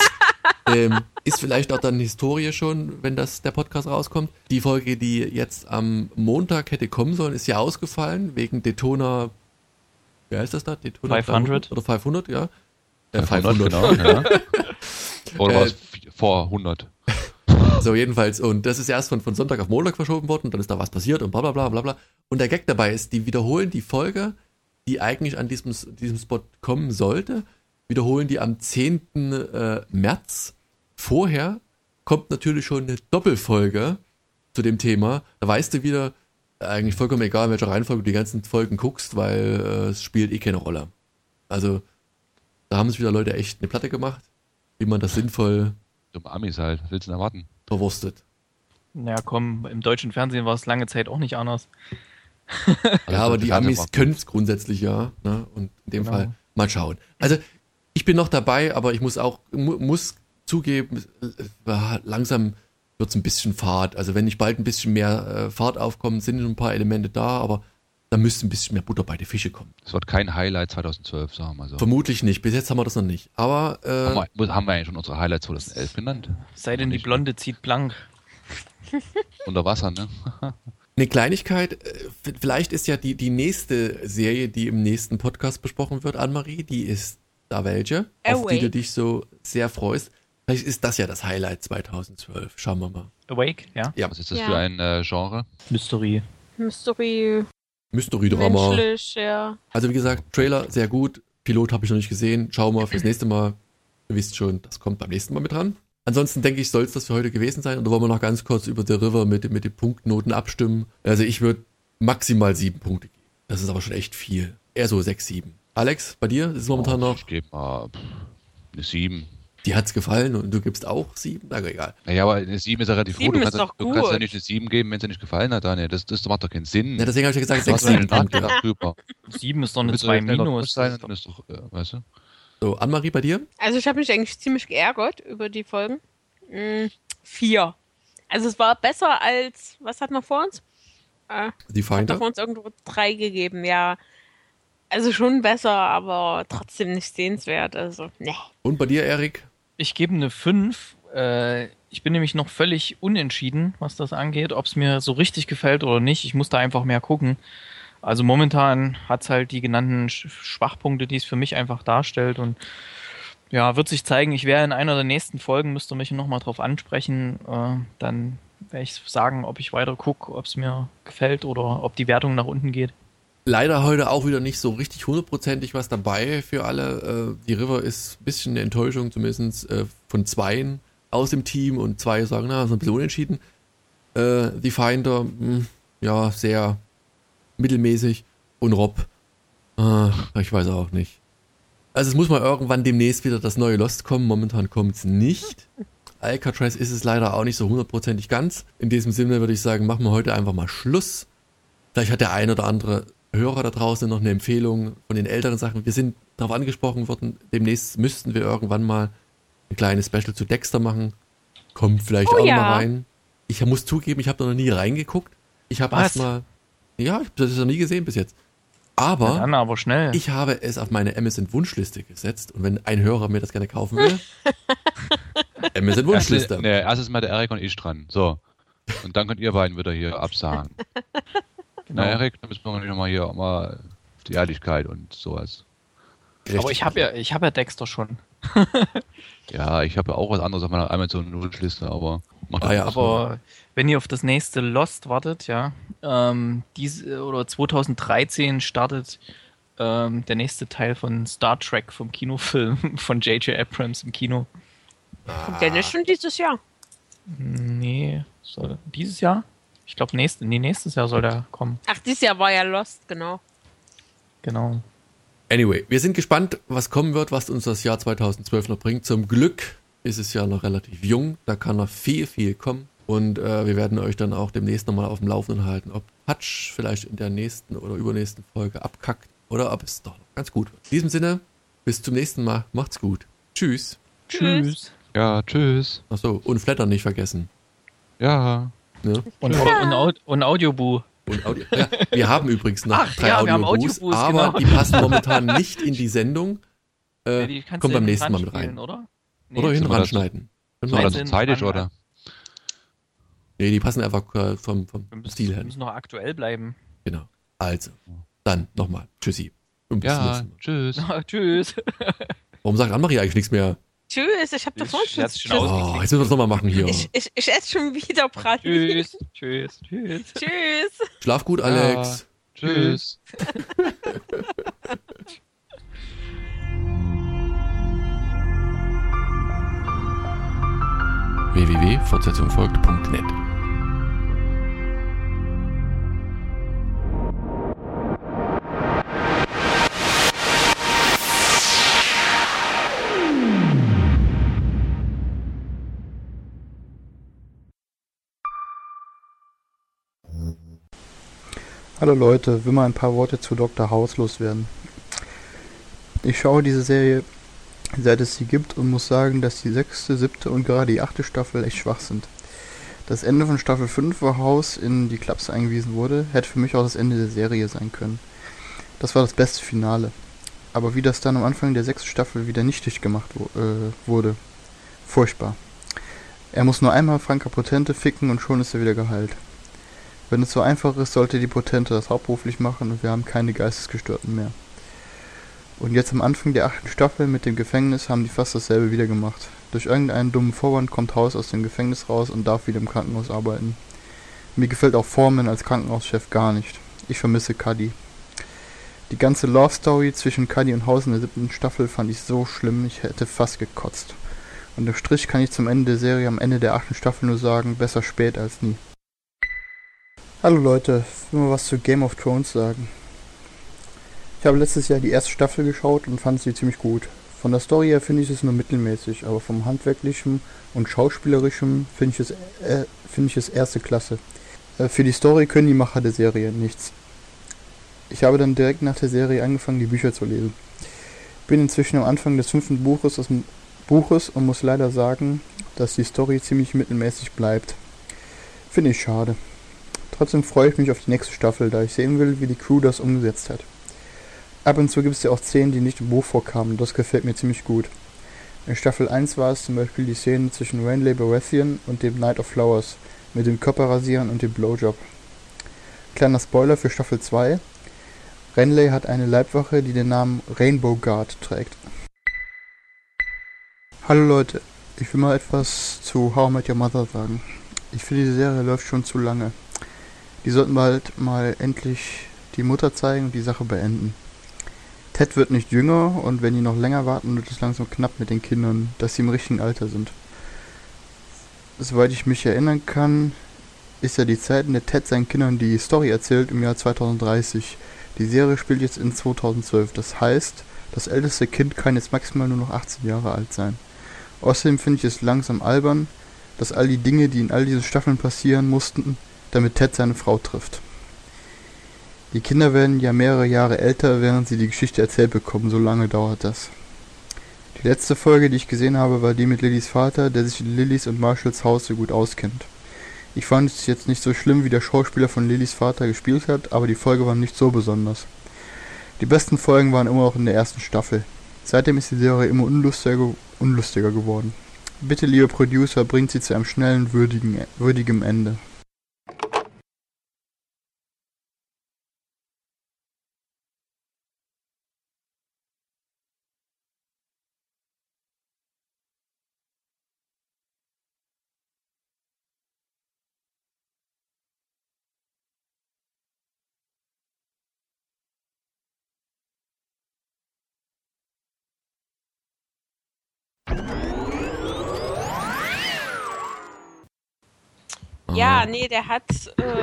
ist vielleicht auch dann Historie schon, wenn der Podcast rauskommt. Die Folge, die jetzt am Montag hätte kommen sollen, ist ja ausgefallen, wegen Daytona, wie heißt das da? Daytona 500? Oder 500, ja. 500, genau, ja. Oder war es vor 100? So, jedenfalls. Und das ist erst von Sonntag auf Montag verschoben worden. Und dann ist da was passiert und bla bla bla bla bla. Und der Gag dabei ist, die wiederholen die Folge, die eigentlich an diesem Spot kommen sollte, wiederholen die am 10. März. Vorher kommt natürlich schon eine Doppelfolge zu dem Thema. Da weißt du wieder, eigentlich vollkommen egal, in welcher Reihenfolge du die ganzen Folgen guckst, weil es spielt keine Rolle. Also, da haben sich wieder Leute echt eine Platte gemacht, wie man das sinnvoll... Dumme Amis halt, was willst du denn erwarten? Verwurstet. Naja, komm, im deutschen Fernsehen war es lange Zeit auch nicht anders. Ja, aber die Amis können es grundsätzlich ja, ne? Und in dem Fall. Mal schauen. Also ich bin noch dabei, aber ich muss zugeben, langsam wird es ein bisschen Fahrt. Also wenn nicht bald ein bisschen mehr Fahrt aufkommt, sind ein paar Elemente da, aber da müsste ein bisschen mehr Butter bei die Fische kommen. Es wird kein Highlight 2012, sagen wir mal so. Vermutlich nicht. Bis jetzt haben wir das noch nicht. Aber Haben wir eigentlich schon unsere Highlights 2011 genannt? Sei denn, die Blonde zieht blank. Unter Wasser, ne? eine Kleinigkeit, vielleicht ist ja die nächste Serie, die im nächsten Podcast besprochen wird, Annemarie, die ist da welche, auf die du dich so sehr freust. Vielleicht ist das ja das Highlight 2012. Schauen wir mal. Awake, ja? Ja. Was ist das für ein Genre? Mystery. Mystery-Drama. Menschlich, ja. Also wie gesagt, Trailer sehr gut. Pilot habe ich noch nicht gesehen. Schauen wir fürs nächste Mal. Ihr wisst schon, das kommt beim nächsten Mal mit dran. Ansonsten denke ich, soll es das für heute gewesen sein. Oder wollen wir noch ganz kurz über The River mit den Punktnoten abstimmen? Also ich würde maximal 7 Punkte geben. Das ist aber schon echt viel. Eher so 6, 7. Alex, bei dir ist es momentan noch? Ich gebe mal eine 7. Dir hat's gefallen und du gibst auch 7? Na egal. Naja, aber eine 7 ist ja relativ 7 gut. ist doch Du kannst ja gut. nicht eine 7 geben, wenn es dir nicht gefallen hat, Daniel. Das macht doch keinen Sinn. Ja, deswegen habe ich ja gesagt, Du hast 6, 7 einen Punkte. darüber. 7 ist doch eine Willst du 2 schneller minus. sein, dann ist doch, weißt du? So, Annemarie, bei dir? Also ich habe mich eigentlich ziemlich geärgert über die Folgen. 4. Also es war besser als, was hatten wir vor uns? Die Hat doch Finder? vor uns irgendwo 3 gegeben, ja. Also schon besser, aber trotzdem nicht sehenswert. Also, ne. Und bei dir, Erik? Ich gebe eine 5. Ich bin nämlich noch völlig unentschieden, was das angeht, ob es mir so richtig gefällt oder nicht. Ich muss da einfach mehr gucken. Also momentan hat es halt die genannten Schwachpunkte, die es für mich einfach darstellt. Und ja, wird sich zeigen, ich werde in einer der nächsten Folgen, müsst ihr mich nochmal drauf ansprechen, dann werde ich sagen, ob ich weiter gucke, ob es mir gefällt oder ob die Wertung nach unten geht. Leider heute auch wieder nicht so richtig hundertprozentig was dabei für alle. Die River ist ein bisschen eine Enttäuschung, zumindest von 2 aus dem Team und 2 sagen, na, so ein bisschen unentschieden. Die Finder, ja, sehr mittelmäßig. Und Rob, ich weiß auch nicht. Also es muss mal irgendwann demnächst wieder das neue Lost kommen. Momentan kommt es nicht. Alcatraz ist es leider auch nicht so hundertprozentig ganz. In diesem Sinne würde ich sagen, machen wir heute einfach mal Schluss. Vielleicht hat der ein oder andere Hörer da draußen noch eine Empfehlung von den älteren Sachen. Wir sind darauf angesprochen worden, demnächst müssten wir irgendwann mal ein kleines Special zu Dexter machen. Kommt vielleicht auch ja. noch mal rein. Ich muss zugeben, ich habe da noch nie reingeguckt. Ich habe Was? erstmal, ja, ich habe das noch nie gesehen bis jetzt. Aber Dann aber schnell. ich habe es auf meine Amazon-Wunschliste gesetzt und wenn ein Hörer mir das gerne kaufen will, Amazon-Wunschliste. Erstes mal der Erik und ich dran. So. Und dann könnt ihr beiden wieder hier absagen. Genau. Na, Erik, dann müssen wir noch mal hier mal die Ehrlichkeit und sowas. Aber ich habe ja Dexter schon. Ja, ich habe ja auch was anderes auf meiner Amazon-Wunschliste, aber macht Ah ja, Aber wenn ihr auf das nächste Lost wartet, ja, 2013 startet der nächste Teil von Star Trek vom Kinofilm von J.J. Abrams im Kino. Kommt der nicht schon dieses Jahr? Nee, soll dieses Jahr? Ich glaube nächstes Jahr soll der kommen. Ach, dieses Jahr war ja Lost, genau. Genau. Anyway, wir sind gespannt, was kommen wird, was uns das Jahr 2012 noch bringt. Zum Glück ist es ja noch relativ jung, da kann noch viel, viel kommen. Und wir werden euch dann auch demnächst nochmal auf dem Laufenden halten, ob Hutch vielleicht in der nächsten oder übernächsten Folge abkackt oder ob es doch noch ganz gut wird. In diesem Sinne, bis zum nächsten Mal. Macht's gut. Tschüss. Tschüss. Ja, tschüss. Achso, und Flattern nicht vergessen. Ja. Ne? Und Audioboo. Und Audio. Ja, wir haben übrigens noch Ach, 3 ja, wir haben Audioboos, Audioboos, aber genau. die passen momentan nicht in die Sendung. Ja, die kannst Kommt du beim hinten nächsten Mal mit ranspielen, rein. Oder? Oder hinten Sollen wir das- ranschneiden. Ist das so Nein, zeitig, an- oder? Nee, die passen einfach vom Wir Stil her. müssen noch aktuell bleiben. Genau. Also, dann nochmal. Tschüssi. Und bis zum Ja, nächsten Mal. tschüss. Tschüss. Warum sagt Annemarie eigentlich nichts mehr? Tschüss, ich hab davon Ich schon. hab's schon Tschüss. Oh, jetzt müssen wir das nochmal machen hier. Ich esse schon wieder Pralinen. Tschüss. Tschüss. Tschüss. Tschüss. Schlaf gut, Alex. Tschüss. www.fortsetzungfolgt.net Hallo Leute, will mal ein paar Worte zu Dr. House loswerden. Ich schaue diese Serie, seit es sie gibt, und muss sagen, dass die 6., 7. und gerade die 8. Staffel echt schwach sind. Das Ende von Staffel 5, wo House in die Klapse eingewiesen wurde, hätte für mich auch das Ende der Serie sein können. Das war das beste Finale. Aber wie das dann am Anfang der 6. Staffel wieder nichtig gemacht wurde. Furchtbar. Er muss nur einmal Franka Potente ficken und schon ist er wieder geheilt. Wenn es so einfach ist, sollte die Potente das hauptberuflich machen und wir haben keine Geistesgestörten mehr. Und jetzt am Anfang der 8. Staffel mit dem Gefängnis haben die fast dasselbe wieder gemacht. Durch irgendeinen dummen Vorwand kommt House aus dem Gefängnis raus und darf wieder im Krankenhaus arbeiten. Mir gefällt auch Foreman als Krankenhauschef gar nicht. Ich vermisse Cuddy. Die ganze Love Story zwischen Cuddy und House in der 7. Staffel fand ich so schlimm, ich hätte fast gekotzt. Unterm Strich kann ich zum Ende der Serie am Ende der 8. Staffel nur sagen, besser spät als nie. Hallo Leute, ich will mal was zu Game of Thrones sagen. Ich habe letztes Jahr die erste Staffel geschaut und fand sie ziemlich gut. Von der Story her finde ich es nur mittelmäßig, aber vom handwerklichen und schauspielerischen finde ich es erste Klasse. Für die Story können die Macher der Serie nichts. Ich habe dann direkt nach der Serie angefangen, die Bücher zu lesen. Bin inzwischen am Anfang des 5. Buches und muss leider sagen, dass die Story ziemlich mittelmäßig bleibt. Finde ich schade. Trotzdem freue ich mich auf die nächste Staffel, da ich sehen will, wie die Crew das umgesetzt hat. Ab und zu gibt es ja auch Szenen, die nicht im Buch vorkamen, das gefällt mir ziemlich gut. In Staffel 1 war es zum Beispiel die Szene zwischen Renly Baratheon und dem Knight of Flowers, mit dem Körperrasieren und dem Blowjob. Kleiner Spoiler für Staffel 2, Renly hat eine Leibwache, die den Namen Rainbow Guard trägt. Hallo Leute, ich will mal etwas zu How I Met Your Mother sagen. Ich finde, die Serie läuft schon zu lange. Die sollten bald mal endlich die Mutter zeigen und die Sache beenden. Ted wird nicht jünger und wenn die noch länger warten, wird es langsam knapp mit den Kindern, dass sie im richtigen Alter sind. Soweit ich mich erinnern kann, ist ja die Zeit, in der Ted seinen Kindern die Story erzählt, im Jahr 2030. Die Serie spielt jetzt in 2012. Das heißt, das älteste Kind kann jetzt maximal nur noch 18 Jahre alt sein. Außerdem finde ich es langsam albern, dass all die Dinge, die in all diesen Staffeln passieren mussten, damit Ted seine Frau trifft. Die Kinder werden ja mehrere Jahre älter, während sie die Geschichte erzählt bekommen, so lange dauert das. Die letzte Folge, die ich gesehen habe, war die mit Lillys Vater, der sich in Lillys und Marshalls Haus so gut auskennt. Ich fand es jetzt nicht so schlimm, wie der Schauspieler von Lillys Vater gespielt hat, aber die Folge war nicht so besonders. Die besten Folgen waren immer noch in der ersten Staffel. Seitdem ist die Serie immer unlustiger geworden. Bitte, liebe Producer, bringt sie zu einem schnellen, würdigem Ende. Ja, nee, der hat.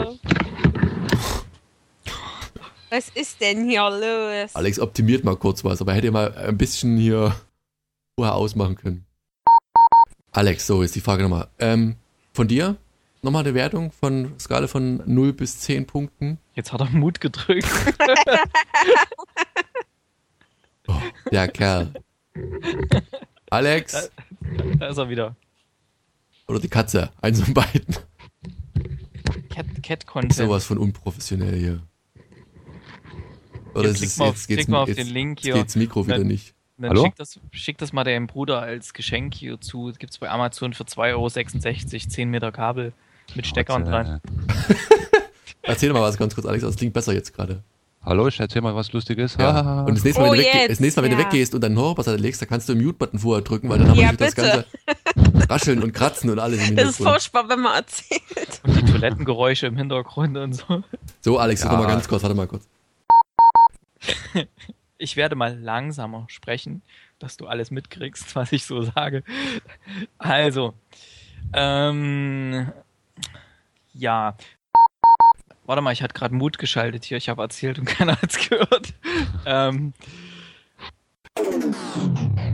Was ist denn hier los? Alex optimiert mal kurz was, aber er hätte mal ein bisschen hier vorher ausmachen können. Alex, so ist die Frage nochmal. Von dir? Nochmal eine Wertung von Skala von 0 bis 10 Punkten. Jetzt hat er Mut gedrückt. Oh, der Kerl. Alex? Da ist er wieder. Oder die Katze, eins von beiden. Cat-Content. Sowas von unprofessionell hier. Oder Klick mal auf den Link hier. Jetzt geht's Mikro wieder nicht. Dann Hallo? schick das mal deinem Bruder als Geschenk hier zu. Gibt's bei Amazon für 2,66 €, 10 Meter Kabel mit Steckern dran. Erzähl mal was ganz kurz, Alex, das klingt besser jetzt gerade. Hallo, ich erzähl mal was Lustiges. Ja. Und das nächste Mal, wenn du ja. weggehst und dann einen Horrorpass legst, da kannst du den Mute-Button vorher drücken, weil dann haben wir Ja, nicht das bitte. ganze Rascheln und Kratzen und alles im Das ist Hintergrund. furchtbar, wenn man erzählt. Und die Toilettengeräusche im Hintergrund und so. So, Alex, Ja. noch mal ganz kurz, warte mal kurz. Ich werde mal langsamer sprechen, dass du alles mitkriegst, was ich so sage. Also, ja. Warte mal, ich hatte gerade Mut geschaltet hier. Ich habe erzählt und keiner hat's gehört.